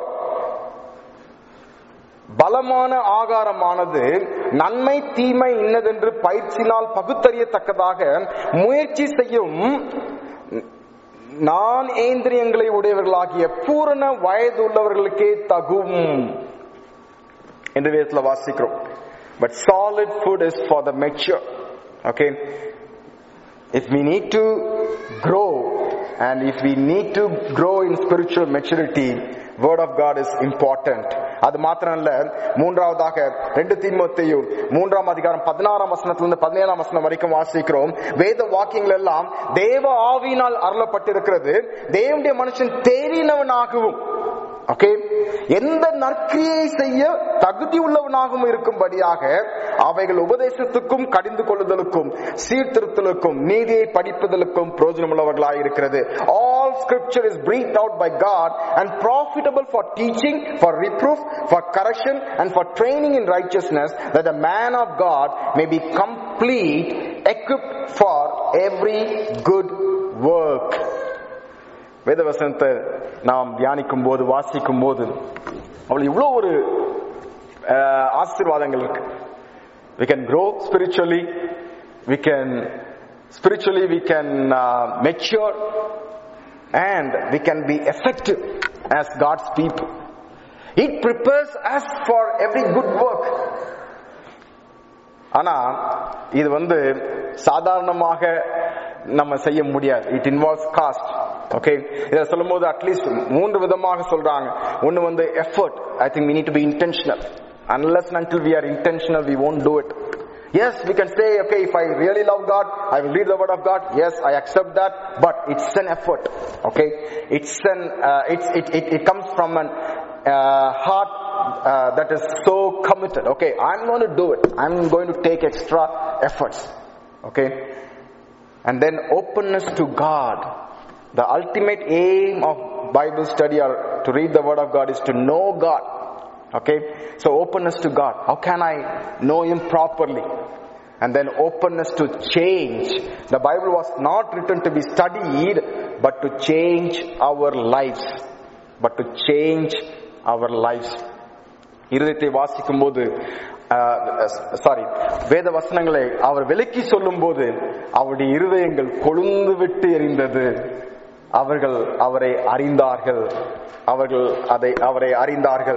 பலமான ஆகாரமானது நன்மை தீமை இன்னதென்று பயிற்சினால் பகுத்தறியத்தக்கதாக முயற்சி செய்யும் நான் ஏந்திரியங்களை உடையவர்களாகிய பூரண வயது உள்ளவர்களுக்கே தகும் என்று வேதத்துல வாசிக்கிறோம். But solid food is for the mature. Okay, if we need to grow and if we need to grow in spiritual maturity, word of God is important. அது மாத்திரம் இல்ல, மூன்றாவதாக 2 தீமோத்தேயு 3ஆம் அதிகாரம் 16ஆம் வசனத்திலிருந்து 17ஆம் வசனம் வரைக்கும் வாசிக்கிறோம். வேத வாக்கியங்கள் எல்லாம் தேவ ஆவியினால் அருளப்பட்டிருக்கிறது, தேவனுடைய மனுஷன் தேறினவனாகவும் ஓகே எந்த நற்கிரியை செய்ய தகுதி உள்ளவனாகவும் இருக்கும்படியாக அவைகள் உபதேசத்துக்கும் கடிந்து கொள்ளுதலுக்கும் சீர்திருத்தலுக்கும் நீதியை படிப்பதற்கும் பிரயோஜனமுள்ளவர்களாக இருக்கிறது. All scripture is breathed out by God and profitable for teaching, for reproof, for correction and for training in righteousness, that the man of God may be complete, equipped for every good work. வேதவசனத்தை நாம் தியானிக்கும் போது வாசிக்கும் போது அவள் இவ்வளவு ஒரு ஆசீர்வாதங்கள் இருக்கு. We can grow spiritually, we can mature and we can be effective as God's people. It prepares us for every good work. ஆனா இது சாதாரணமாக நம்ம செய்ய முடியாது. It involves cost. Okay, இத சொல்லும்போது அட்லீஸ்ட் 3 விதமாக சொல்றாங்க. ஒன்னு effort. I think we need to be intentional. Unless and until we are intentional, we won't do it. Yes, we can say, okay, if I really love God, I will read the word of God. Yes, I accept that, but it's an effort. Okay, it comes from an heart that is so committed. Okay, I'm going to do it. I'm going to take extra efforts. Okay, and then openness to God. The ultimate aim of Bible study or to read the Word of God is to know God. Okay, so openness to God. How can I know Him properly? And then openness to change. The Bible was not written to be studied, but to change our lives. But to change our lives. இருதயத்தை வாசிக்கும் போது வேத வசனங்களை அவர் விலக்கி சொல்லும் போது அவருடைய இருதயங்கள் கொழுந்து விட்டு எரிந்தது. அவர்கள் அவரை அறிந்தார்கள். அவரை அறிந்தார்கள்.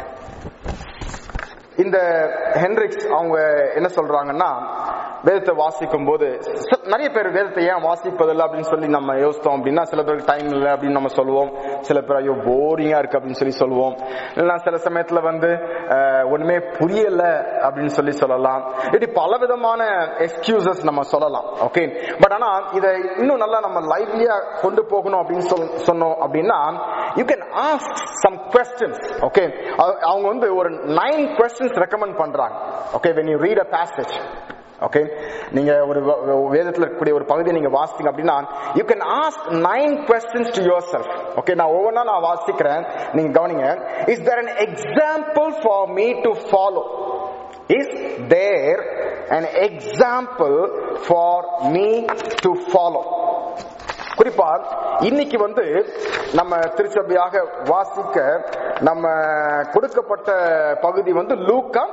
இந்த ஹென்ரிக்ஸ் அவங்க என்ன சொல்றாங்கன்னா, வேதத்தை வாசிக்கும் போது நிறைய பேர் வேதத்தை ஏன் வாசிப்பதில்லை அப்படின்னு சொல்லி நம்ம யோசித்தோம் அப்படின்னா, சில பேருக்கு டைம் இல்லை அப்படின்னு நம்ம சொல்லுவோம். சில பேர் ஐயோ போரிங்கா இருக்கு அப்படின்னு சொல்லி சொல்லுவோம். இல்லைன்னா சில சமயத்துல ஒண்ணுமே புரியல அப்படின்னு சொல்லி சொல்லலாம். இப்படி பல விதமான எக்ஸ்கியூசஸ் நம்ம சொல்லலாம். ஓகே, பட் ஆனா இதை இன்னும் நல்லா நம்ம லைவ்லியா கொண்டு போகணும் அப்படின்னு சொன்னோம் அப்படின்னா, you can ask some questions. Okay, அவங்க ஒரு 9 questions ரெக்கமெண்ட் பண்றாங்க. Okay, when you read a passage, okay, நீங்க ஒரு வேதத்துல இருக்கக்கூடிய ஒரு பகுதியை நீங்க வாசிங்க அப்படின்னா, you can ask 9 questions to yourself. Okay, நான் ஒவ்வொன்றா நான் வாசிக்கிறேன், நீங்க கவனிங்க. Is there an example for me to follow? Is there an example for me to follow? குறிப்பா இன்னைக்கு நம்ம திருச்சபையாக வாசிக்க நம்ம கொடுக்கப்பட்ட பகுதி லூக்கா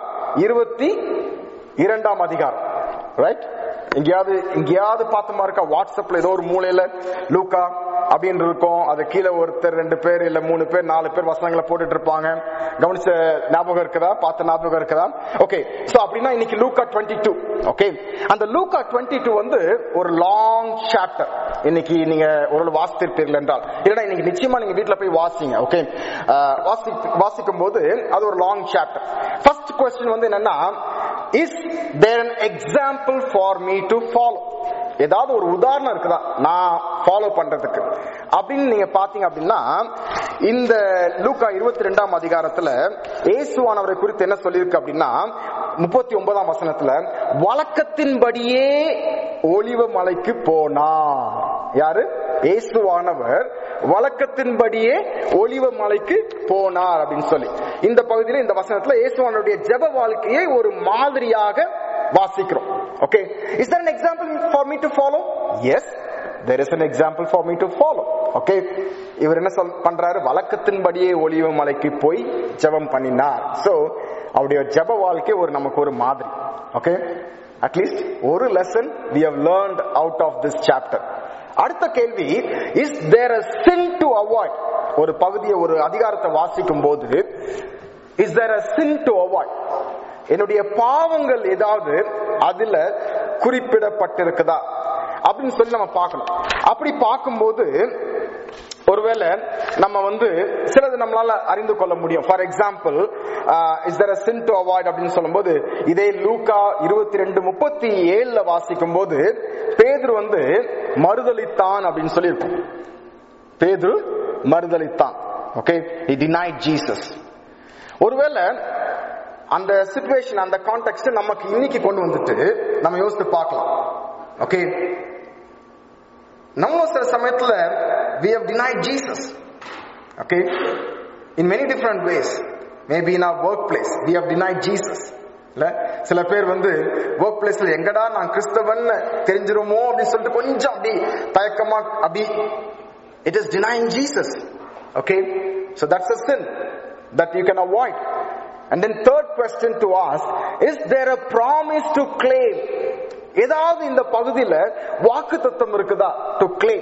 22ஆம் அதிகாரம். ரைட்? எங்கேயாவது பார்த்தமா இருக்கா? வாட்ஸ்அப்ல ஏதோ ஒரு மூலையில லூக்கா அப்படின்னு இருக்கும். அது கீழே ஒருத்தர் 2 பேர் இல்ல 3 பேர் 4 பேர் வசனங்களை போட்டுட்டு இருப்பாங்க. கவனிச்ச ஞாபகம் இருக்குதா? பார்த்த ஞாபகம் இருக்குதா? ஓகே, சோ அப்படின்னா இன்னைக்கு லூக்கா 22. ஓகே, அந்த லூக்கா 22 ஒரு லாங் சாப்டர். இன்னைக்கு நீங்க ஒரு வாசித்திருப்பீர்கள் என்றால், இல்லைன்னா இன்னைக்கு நிச்சயமா நீங்க வீட்டுல போய் வாசிங்க. ஓகே, வாசிக்கும் போது அது ஒரு லாங் சாப்டர். ஃபர்ஸ்ட் क्वेश्चन என்னன்னா, is there an example for me to follow? ஏதாவது ஒரு உதாரணம் இருக்குதா நான் ஃபாலோ பண்றதுக்கு அப்படின்னு நீங்க பாத்தீங்க அப்படின்னா, இந்த லூக்கா 22ஆம் அதிகாரத்துல இயேசுவானவரை குறித்து என்ன சொல்லியிருக்கு அப்படின்னா, 39ஆம் வசனத்துல வழக்கத்தின்படியே ஒலிவ மலைக்கு போனார். யாரு? இயேசுவானவர் வழக்கத்தின்படியே ஒலிவ மலைக்கு போனார் அப்படின்னு சொல்லி இந்த பகுதியில இந்த வசனத்துல இயேசுவானுடைய ஜெப வாழ்க்கையை ஒரு மாதிரியாக வாசிக்கிறோம். Okay, is there an example for me to follow? Yes, there is an example for me to follow. Okay, இவர் என்ன பண்றாரு? வழக்கத்தின்படியே ஒலிவ மலைக்கு போய் ஜெபம் பண்ணினார். So அவருடைய ஜெப வாழ்க்கை நமக்கு ஒரு மாதிரி. Okay, at least ஒரு lesson we have learned out of this chapter. அடுத்த கேள்வி, is there a sin to avoid? ஒரு பகுதியை ஒரு அதிகாரத்தை வாசிக்கும் போது is there a sin to avoid? என்னுடைய பாவங்கள் ஏதாவது அதுல குறிப்பிடப்பட்டிருக்குதா அப்படின்னு சொல்லி நம்ம பார்க்கணும். அப்படி பார்க்கும்போது ஒருவேளை நம்ம சிலது நம்மளால அறிந்து கொள்ள முடியும். For example, is there a sin to avoid அப்படின்னு சொல்லும்போது, இதே லூக்கா 22:37 வாசிக்கும் போது பேதுரு மறுதலித்தான் அப்படின்னு சொல்லி இருக்கும். பேதுரு மறுதலித்தான். Okay, he denied Jesus. ஒருவேளை அந்த சிச்சுவேஷன், அந்த கான்டெக்ஸ்ட் நமக்கு இன்னைக்கு கொண்டு வந்துட்டு நம்ம யோசித்து பார்க்கலாம். ஓகே, நம்ம சில சமயத்துல we have denied Jesus. Okay, in many different ways. Maybe in our workplace we have denied Jesus. சில பேர் ஒர்க் பிளேஸ்ல எங்கடா நான் கிறிஸ்தவன் தெரிஞ்சிருமோ அப்படின்னு சொல்லிட்டு கொஞ்சம் அப்படி தயக்கமா அப்படி, it is denying Jesus. Okay, so that's a sin that you can avoid. And then third question to ask, is there a promise to claim? ஏதாவது இந்த பகுதியில வாக்குத்தத்தம் இருக்குதா? to claim.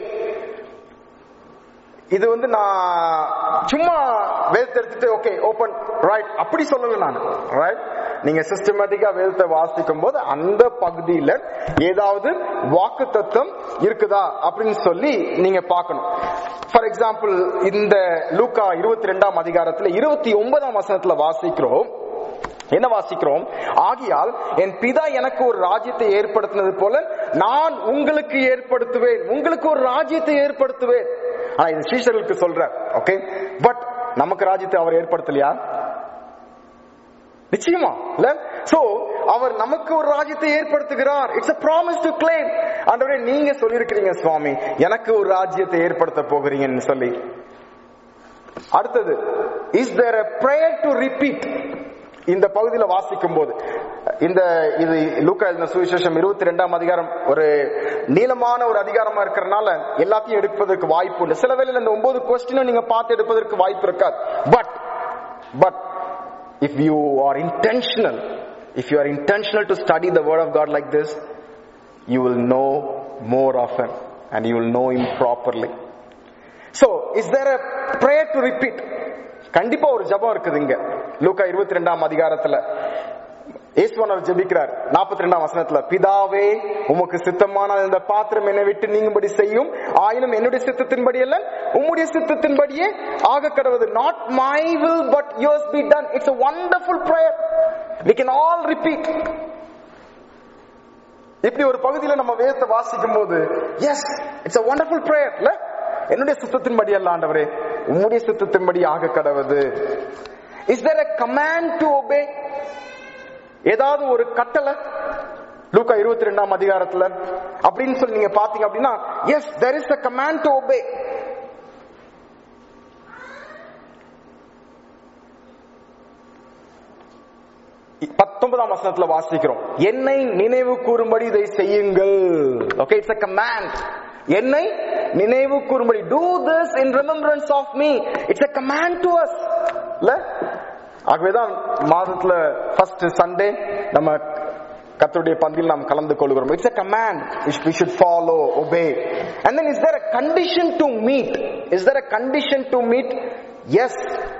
இது நான் சும்மா வேதத்தை எடுத்துட்டு ஓகே ஓபன் ரைட் அப்படி சொல்லல நான். ரைட், நீங்க சிஸ்டமேட்டிக்கா வேதத்தை வாசிக்கும் போது அந்த பகுதியில ஏதாவது வாக்குத்தத்தம் இருக்குதா அப்படின்னு சொல்லி நீங்க பார்க்கணும். ஃபார் எக்ஸாம்பிள், இந்த லூக்கா 22ஆம் அதிகாரத்துல 29ஆம் வசனத்துல வாசிக்கிறோம். என்ன வாசிக்கிறோம்? ஆகியால் என் பிதா எனக்கு ஒரு ராஜ்யத்தை ஏற்படுத்தினது போல நான் உங்களுக்கு ஏற்படுத்துவேன். உங்களுக்கு ஒரு ராஜ்யத்தை ஏற்படுத்துவேன். ஆனா இது சீஷர்களுக்கு சொல்ற. ஓகே, பட் நமக்கு ராஜ்யத்தை அவர் ஏற்படுத்தலையா? நிச்சயமா இல்ல? சோ அவர் நமக்கு ஒரு ராஜ்யத்தை ஏற்படுத்துகிறார். It's a promise to claim. ஆண்டவரே நீங்க சொல்லியிருக்கிறீங்க சுவாமி எனக்கு ஒரு ராஜ்யத்தை ஏற்படுத்த போகிறீங்கன்னு சொல்லி. அடுத்தது, is there a prayer to repeat? இந்த பகுதியில வாசிக்கும் போது இது லூக்கா எழுதின சுவிசேஷம் 22ஆம் அதிகாரம் ஒரு நீளமான ஒரு அதிகாரமா இருக்கிறதுனால எல்லாத்தையும் எடுப்பதற்கு வாய்ப்பு இல்லை. சில வேளையில இந்த 9 கொஸ்டினும் நீங்க பார்த்து எடுப்பதற்கு வாய்ப்பு இருக்காது. But if you are intentional to study the word of God like this, you will know more of him and you will know him properly. So is there a prayer to repeat? கண்டிப்பா ஒரு ஜெபம் இருக்குது இங்க லூக்கா 22ஆம் அதிகாரத்துல. இயேசுவானவர் ஜெபிக்கிறார் 42ஆம் வசனத்துல, பிதாவே உமக்கு சித்தமான இந்த பாத்திரம் என்னை விட்டு நீங்கும்படி செய்யும், ஆயினும் என்னுடைய சித்தத்தின்படி அல்ல உம்முடைய சித்தத்தின்படியே ஆக கடவுது. Not my will but yours be done. It's a wonderful prayer. We can all repeat. இப்படி ஒரு பகுதியில நம்ம வேதத்தை வாசிக்கும் போது yes, it's a wonderful prayer இல்ல? என்னுடைய சித்தத்தின்படி அல்ல ஆண்டவரே உம்முடைய சித்தத்தின்படி ஆக கடவுது. Is there a command to obey? ஏதாவது ஒரு கட்டளை லூக்கா 22ஆம் அதிகாரத்துல அப்படின்னு சொல்லி நீங்க பாத்தீங்க அப்படின்னா yes, there is a command to obey. பத்தொன்பதாம் வசனத்துல வாசிக்கிறோம், என்னை நினைவு கூறும்படி இதை செய்யுங்கள். Okay, it's a command. என்னை நினைவு கூறும்படி, do this in remembrance of me. It's a command to us. இல்ல? ஆகவேதான் மாதத்துல ஃபர்ஸ்ட் சண்டே நம்ம கர்த்தருடைய பந்தியில் நாம் கலந்து கொள்கிறோம். It's a command which we should follow, obey. And then is there a condition to meet? Is there a condition to meet? Yes.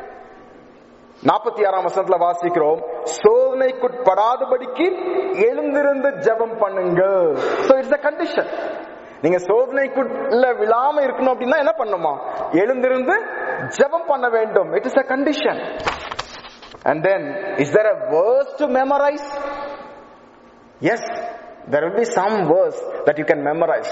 46ஆம் வசனத்துல வாசிக்கிறோம், சோதனைக்குட்படாதபடிக்கு எழுந்திருந்து ஜெபம் பண்ணுங்கள். So it's a condition. நீங்க சோதனைக்குள்ள விழாம இருக்கணும் அப்படின்னா என்ன பண்ணுமா? எழுந்திருந்து ஜெபம் பண்ண வேண்டும். It is a condition. And then is there a verse to memorize? Yes, there will be some verse that you can memorize.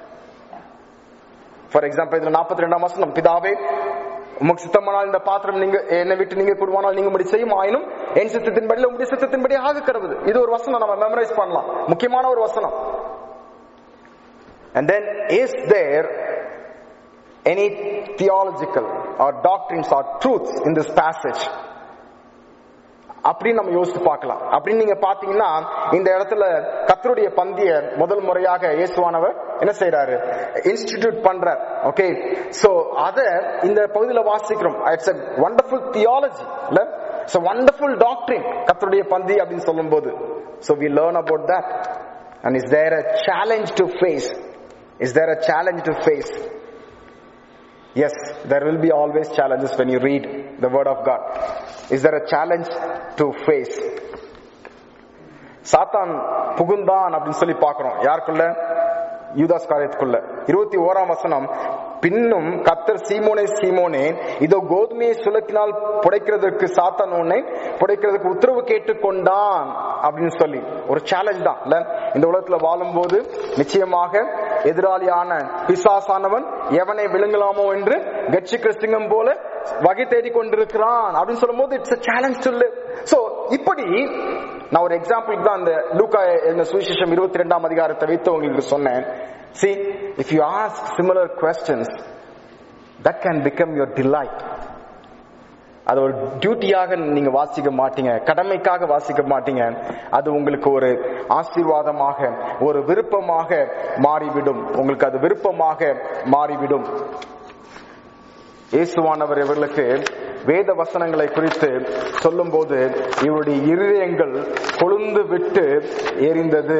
For example, இதுல 42ஆம் வசனம், பிதாவே உமக்கு சித்தமானால் இந்த பாத்திரம் நீங்க என்னை விட்டு நீங்க கூடுவானால் நீங்க முடி செய்யும், ஆயினும் என் சித்தத்தின்படி உங்களுடைய சித்தத்தின்படி ஆக கடவுது. இது ஒரு வசனம் நம்ம மெமரைஸ் பண்ணலாம், முக்கியமான ஒரு வசனம். And then is there any theological or doctrines or truths in this passage? அப்படி நம்ம யோசித்து பார்க்கலாம். அப்படின்னு நீங்க பாத்தீங்கன்னா இந்த இடத்துல கர்த்தருடைய பந்திய முதல் முறையாக இயேசுவானவர் என்ன செய்யறாரு? இன்ஸ்டிடியூட் பண்றார். ஓகே, சோ அத இந்த பகுதியில வாசிக்கிறோம். இட்ஸ் a wonderful theology இல்ல? It's a wonderful doctrine கர்த்தருடைய பந்தி அப்படின்னு சொல்லும்போது. So we learn about that. And is there a challenge to face? Is there a challenge to face? Yes, there will be always challenges when you read the word of God. Is there a challenge to face? சாத்தான் புகுந்தான் அப்படின்னு சொல்லி பார்க்கிறோம். யாருக்குள்ள? யூதாஸ் காரியத்துக்குள்ள. 21ஆம் வசனம், பின்னும் கர்த்தர் சீமோனே சீமோனே இதோ கோதுமையை சுலக்கினால் புடைக்கிறதுக்கு சாத்தான் உன்னை புடைக்கிறதுக்கு உத்தரவு கேட்டுக்கொண்டான் அப்படின்னு சொல்லி ஒரு சேலஞ்ச் தான் இல்ல? இந்த உலகத்துல வாழும் போது நிச்சயமாக எதிராளியான பிசாசானவன் எவனை விழுங்கலாமோ என்று கட்சிக்கிற சிங்கம் போல வகை தேடி கொண்டிருக்கிறான் அப்படின்னு சொல்லும் போது it's a challenge to live. So இப்படி நான் ஒரு எக்ஸாம்பிள் தான் இந்த லூக்கா சுவிசேஷம் 22ஆம் அதிகாரத்தை வைத்து உங்களுக்கு சொன்னேன். See, if you ask similar questions, that can become your delight. அது ஒரு டியூட்டியாக நீங்க வாசிக்க மாட்டீங்க, கடமைக்காக வாசிக்க மாட்டீங்க. அது உங்களுக்கு ஒரு ஆசீர்வாதமாக, ஒரு விருப்பமாக மாறிவிடும். உங்களுக்கு அது விருப்பமாக மாறிவிடும். இயேசுவானவர் இவர்களுக்கு வேத வசனங்களை குறித்து சொல்லும் போது இவருடைய இருதயங்கள் கொழுந்து விட்டு எரிந்தது.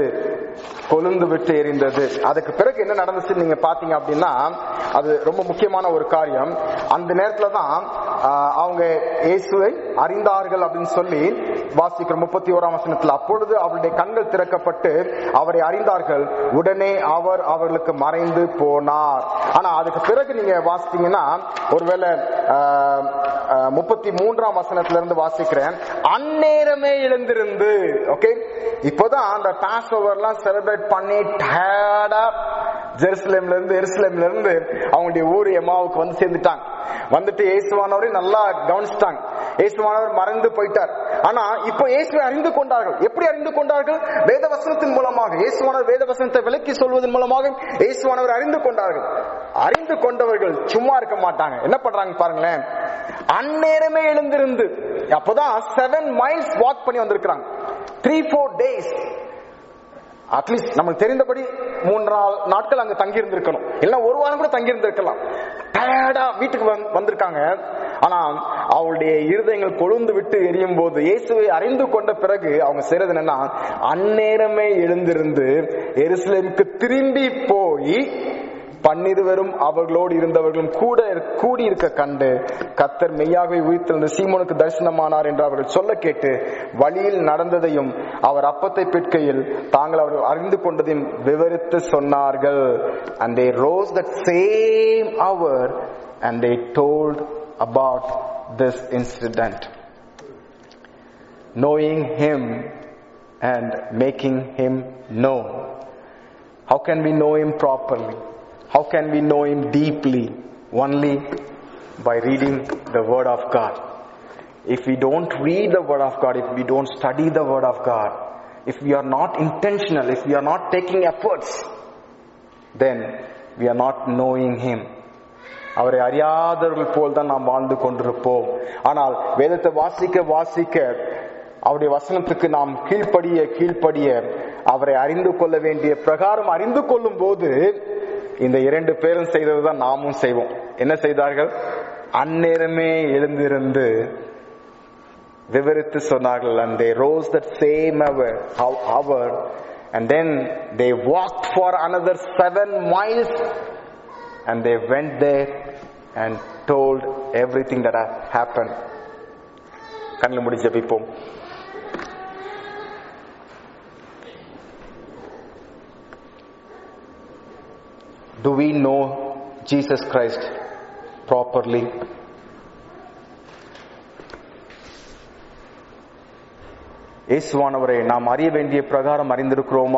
அதுக்கு பிறகு என்ன நடந்துச்சு நீங்க பாத்தீங்க அப்படின்னா அது ரொம்ப முக்கியமான ஒரு காரியம். அந்த நேரத்துல தான் அவங்க இயேசுவை அறிந்தார்கள் அப்படின்னு சொல்லி வாசிக்கிற 31ஆம் வசனத்துல, அப்பொழுது அவருடைய கண்கள் திறக்கப்பட்டு அவரை அறிந்தார்கள், உடனே அவர் அவர்களுக்கு மறைந்து போனார். ஆனா அதுக்கு பிறகு நீங்க வாசித்தீங்கன்னா ஒருவேளை 33ஆம் வசனத்துல இருந்து வாசிக்கிறேன், அந்நேரமே எழுந்திருந்து. ஓகே, இப்போதான் அந்த பாஸ் ஓவர்லாம் செலிப்ரேட் பண்ணி டயர்டா ஜெருசலேம்ல இருந்து அவங்களுடைய ஊர் எம்மாவுக்கு வந்து சேர்ந்துட்டாங்க. வந்துட்டு இயேசுவானவரை நல்லா கவனிச்சிட்டாங்க. இயேசுவானவர் மறைந்து போயிட்டார். ஆனா இப்போ இயேசுவை அறிந்து கொண்டார்கள். எப்படி அறிந்து கொண்டார்கள்? வேத வசனத்தின் மூலமாக. இயேசுவானவர் வேத வசனத்தை விளக்கி சொல்வதன் மூலமாக இயேசுவானவர் அறிந்து கொண்டார்கள். அறிந்து கொண்டவர்கள் சும்மா இருக்க மாட்டாங்க. என்ன பண்றாங்க பாருங்களேன். அந்நேரமே எழுந்திருந்து, அப்பதான் 7 miles வாக் பண்ணி வந்திருக்கிறாங்க. 3-4 days அட்லீஸ்ட் நமக்கு தெரிந்தபடி 3 நாட்கள் அங்க தங்கி இருந்திருக்கணும், இல்ல 1 வாரம் கூட தங்கி இருந்திருக்கலாம். டயர்டா வீட்டுக்கு வந்திருக்காங்க. ஆனா அவளுடைய இருதயங்கள் கொழுந்து விட்டு எரியும் போது, இயேசுவை அறிந்து கொண்ட பிறகு அவங்க செய்யறது என்னன்னா, அந்நேரமே எழுந்திருந்து எருசலேமுக்கு திரும்பி போய் 12 அவர்களோடு இருந்தவர்களும் கூட கூடி இருக்க கண்டு, கர்த்தர் மெய்யாகவே உயிர்த்தெழுந்த சீமோனுக்கு தரிசனமானார் என்று அவர்கள் சொல்ல கேட்டு, வழியில் நடந்ததையும் அவர் அப்பத்தை பிற்கையில் தாங்கள் அவர்கள் அறிந்து கொண்டதையும் விவரித்து சொன்னார்கள். And they rose that same hour and they told about this incident, knowing him and making him known. How can we know him properly? How can we know him deeply? Only by reading the word of God. If we don't read the word of God, if we don't study the word of God, if we are not intentional, if we are not taking efforts, then we are not knowing him. அவரை அறியாதவர்கள் போல் தான் நாம் வாழ்ந்து கொண்டிருப்போம். ஆனால் வேதத்தை வாசிக்க அவருடைய வசனத்துக்கு நாம் கீழ்ப்படிய அவரை அறிந்து கொள்ள வேண்டிய பிரகாரம் அறிந்து கொள்ளும் போது, இந்த 2 பேரும் செய்ததுதான் நாமும் செய்வோம். என்ன செய்தார்கள்? அந்நேரமே எழுந்திருந்து விவரித்து சொன்னார்கள். And they rose that same hour and then they walked for another 7 miles and they went there and told everything that had happened. கண்களை மூடி ஜெபிப்போம். Do we know Jesus Christ properly? இயேசுவானவரை நாம் அறிய வேண்டிய பிரகாரம் அறிந்திருக்கிறோமா?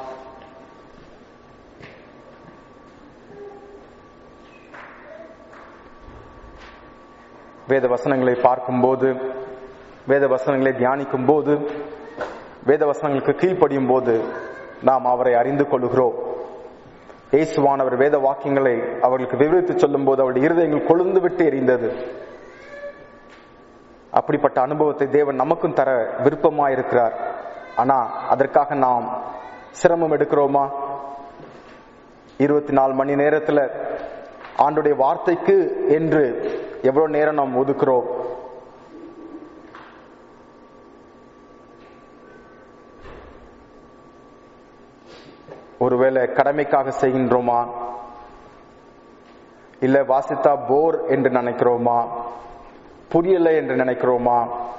வேத வசனங்களை பார்க்கும்போது, வேத வசனங்களை தியானிக்கும் போது, வேத வசனங்களுக்கு கீழ்ப்படியும் போது நாம் அவரை அறிந்து கொள்கிறோம். இயேசுவானவர் வேத வாக்கியங்களை அவர்களுக்கு விவரித்து சொல்லும் போது அவருடைய இருதயங்கள் கொழுந்து விட்டு எரிந்தது. அப்படிப்பட்ட அனுபவத்தை தேவன் நமக்கும் தர விருப்பமாயிருக்கிறார். ஆனா அதற்காக நாம் சிரமம் எடுக்கிறோமா? 24 மணி நேரத்துல ஆண்டுடைய வார்த்தைக்கு என்று எவ்வளவு நேரம் நாம் ஒதுக்குறோம்? ஒருவேளை கடமைக்காக செய்கின்றோமா? இல்ல வாசித்தா போர் என்று நினைக்கிறோமா? புரியல என்று நினைக்கிறோமா?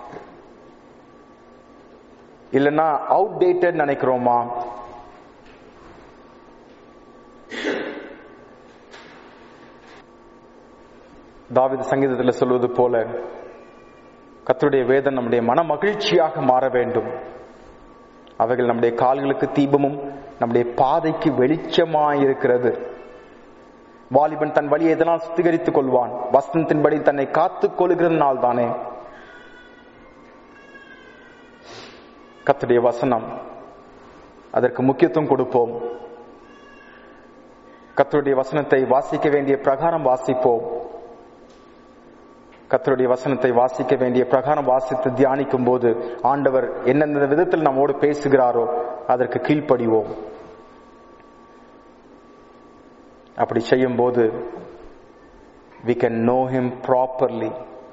இல்லனா அவுட்டேட்டட் நினைக்கிறோமா? தாவீது சங்கீதத்தில் சொல்வது போல, கர்த்தருடைய வேதம் நம்முடைய மன மகிழ்ச்சியாக மாற வேண்டும். அவைகள் நம்முடைய கால்களுக்கு தீபமும் நம்முடைய பாதைக்கு வெளிச்சமாயிருக்கிறது. வாலிபன் தன் வழியை எதனால் சுத்திகரித்துக் கொள்வான்? வசனத்தின்படி தன்னை காத்துக் கொள்கிறதுனால் தானே. கர்த்தருடைய வசனம், அதற்கு முக்கியத்துவம் கொடுப்போம். கர்த்தருடைய வசனத்தை வாசிக்க வேண்டிய பிரகாரம் வாசிப்போம். கர்த்தருடைய வசனத்தை வாசிக்க வேண்டிய பிரகாரம் வாசித்து தியானிக்கும் போது ஆண்டவர் எந்தெந்த விதத்தில் நம்மோடு பேசுகிறாரோ அதற்கு கீழ்ப்படிவோம். அப்படி செய்யும் போது we can know him properly.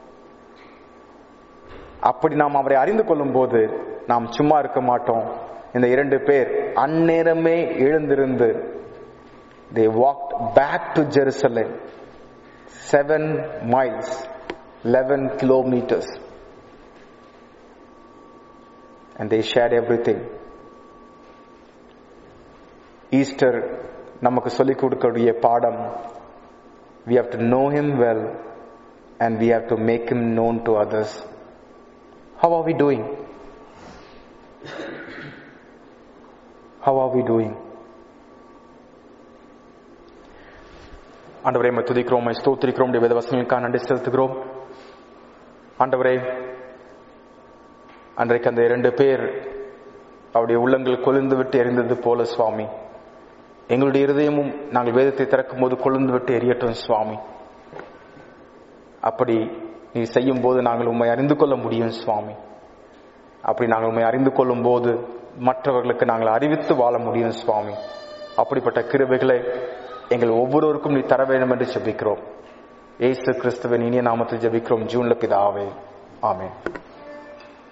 அப்படி நாம் அவரை அறிந்து கொள்ளும் போது நாம் சும்மா இருக்க மாட்டோம். இந்த 2 பேர் அந்நேரமே எழுந்திருந்து they walked back to Jerusalem, 7 miles, 11 kilometers, and they shared everything. Easter நமக்கு சொல்லிக் கொடுக்கக்கூடிய பாடம், we have to know him well and we have to make him known to others. How are we doing? How are we doing? ஆண்டவரே, உம்மை துதிக்கிறோம், உம்மை ஸ்தோத்திரிக்கிறோம், வேத வசனங்களுக்காக நன்றி செலுத்துகிறோம். ஆண்டவரே, அன்றைக்கு அந்த 2 பேர் அவருடைய உள்ளங்கள் கொழுந்து விட்டு எரிந்தது போல சுவாமி, எங்களுடைய இருதயமும் நாங்கள் வேதத்தை திறக்கும் போது கொழுந்து விட்டு எரியட்டும் சுவாமி. அப்படி நீ செய்யும் போது நாங்கள் உம்மை அறிந்து கொள்ள முடியும் சுவாமி. அப்படி நாங்கள் உம்மை அறிந்து கொள்ளும் போது மற்றவர்களுக்கு நாங்கள் அறிவித்து வாழ முடியும் சுவாமி. அப்படிப்பட்ட கிருபைகளை எங்கள் ஒவ்வொருவருக்கும் நீ தர வேண்டும் என்று ஜெபிக்கிறோம். இயேசு கிறிஸ்துவின் இனிய நாமத்தில் ஜெபிக்கிறோம் ஜீவனுள்ள பிதாவே, ஆமென்.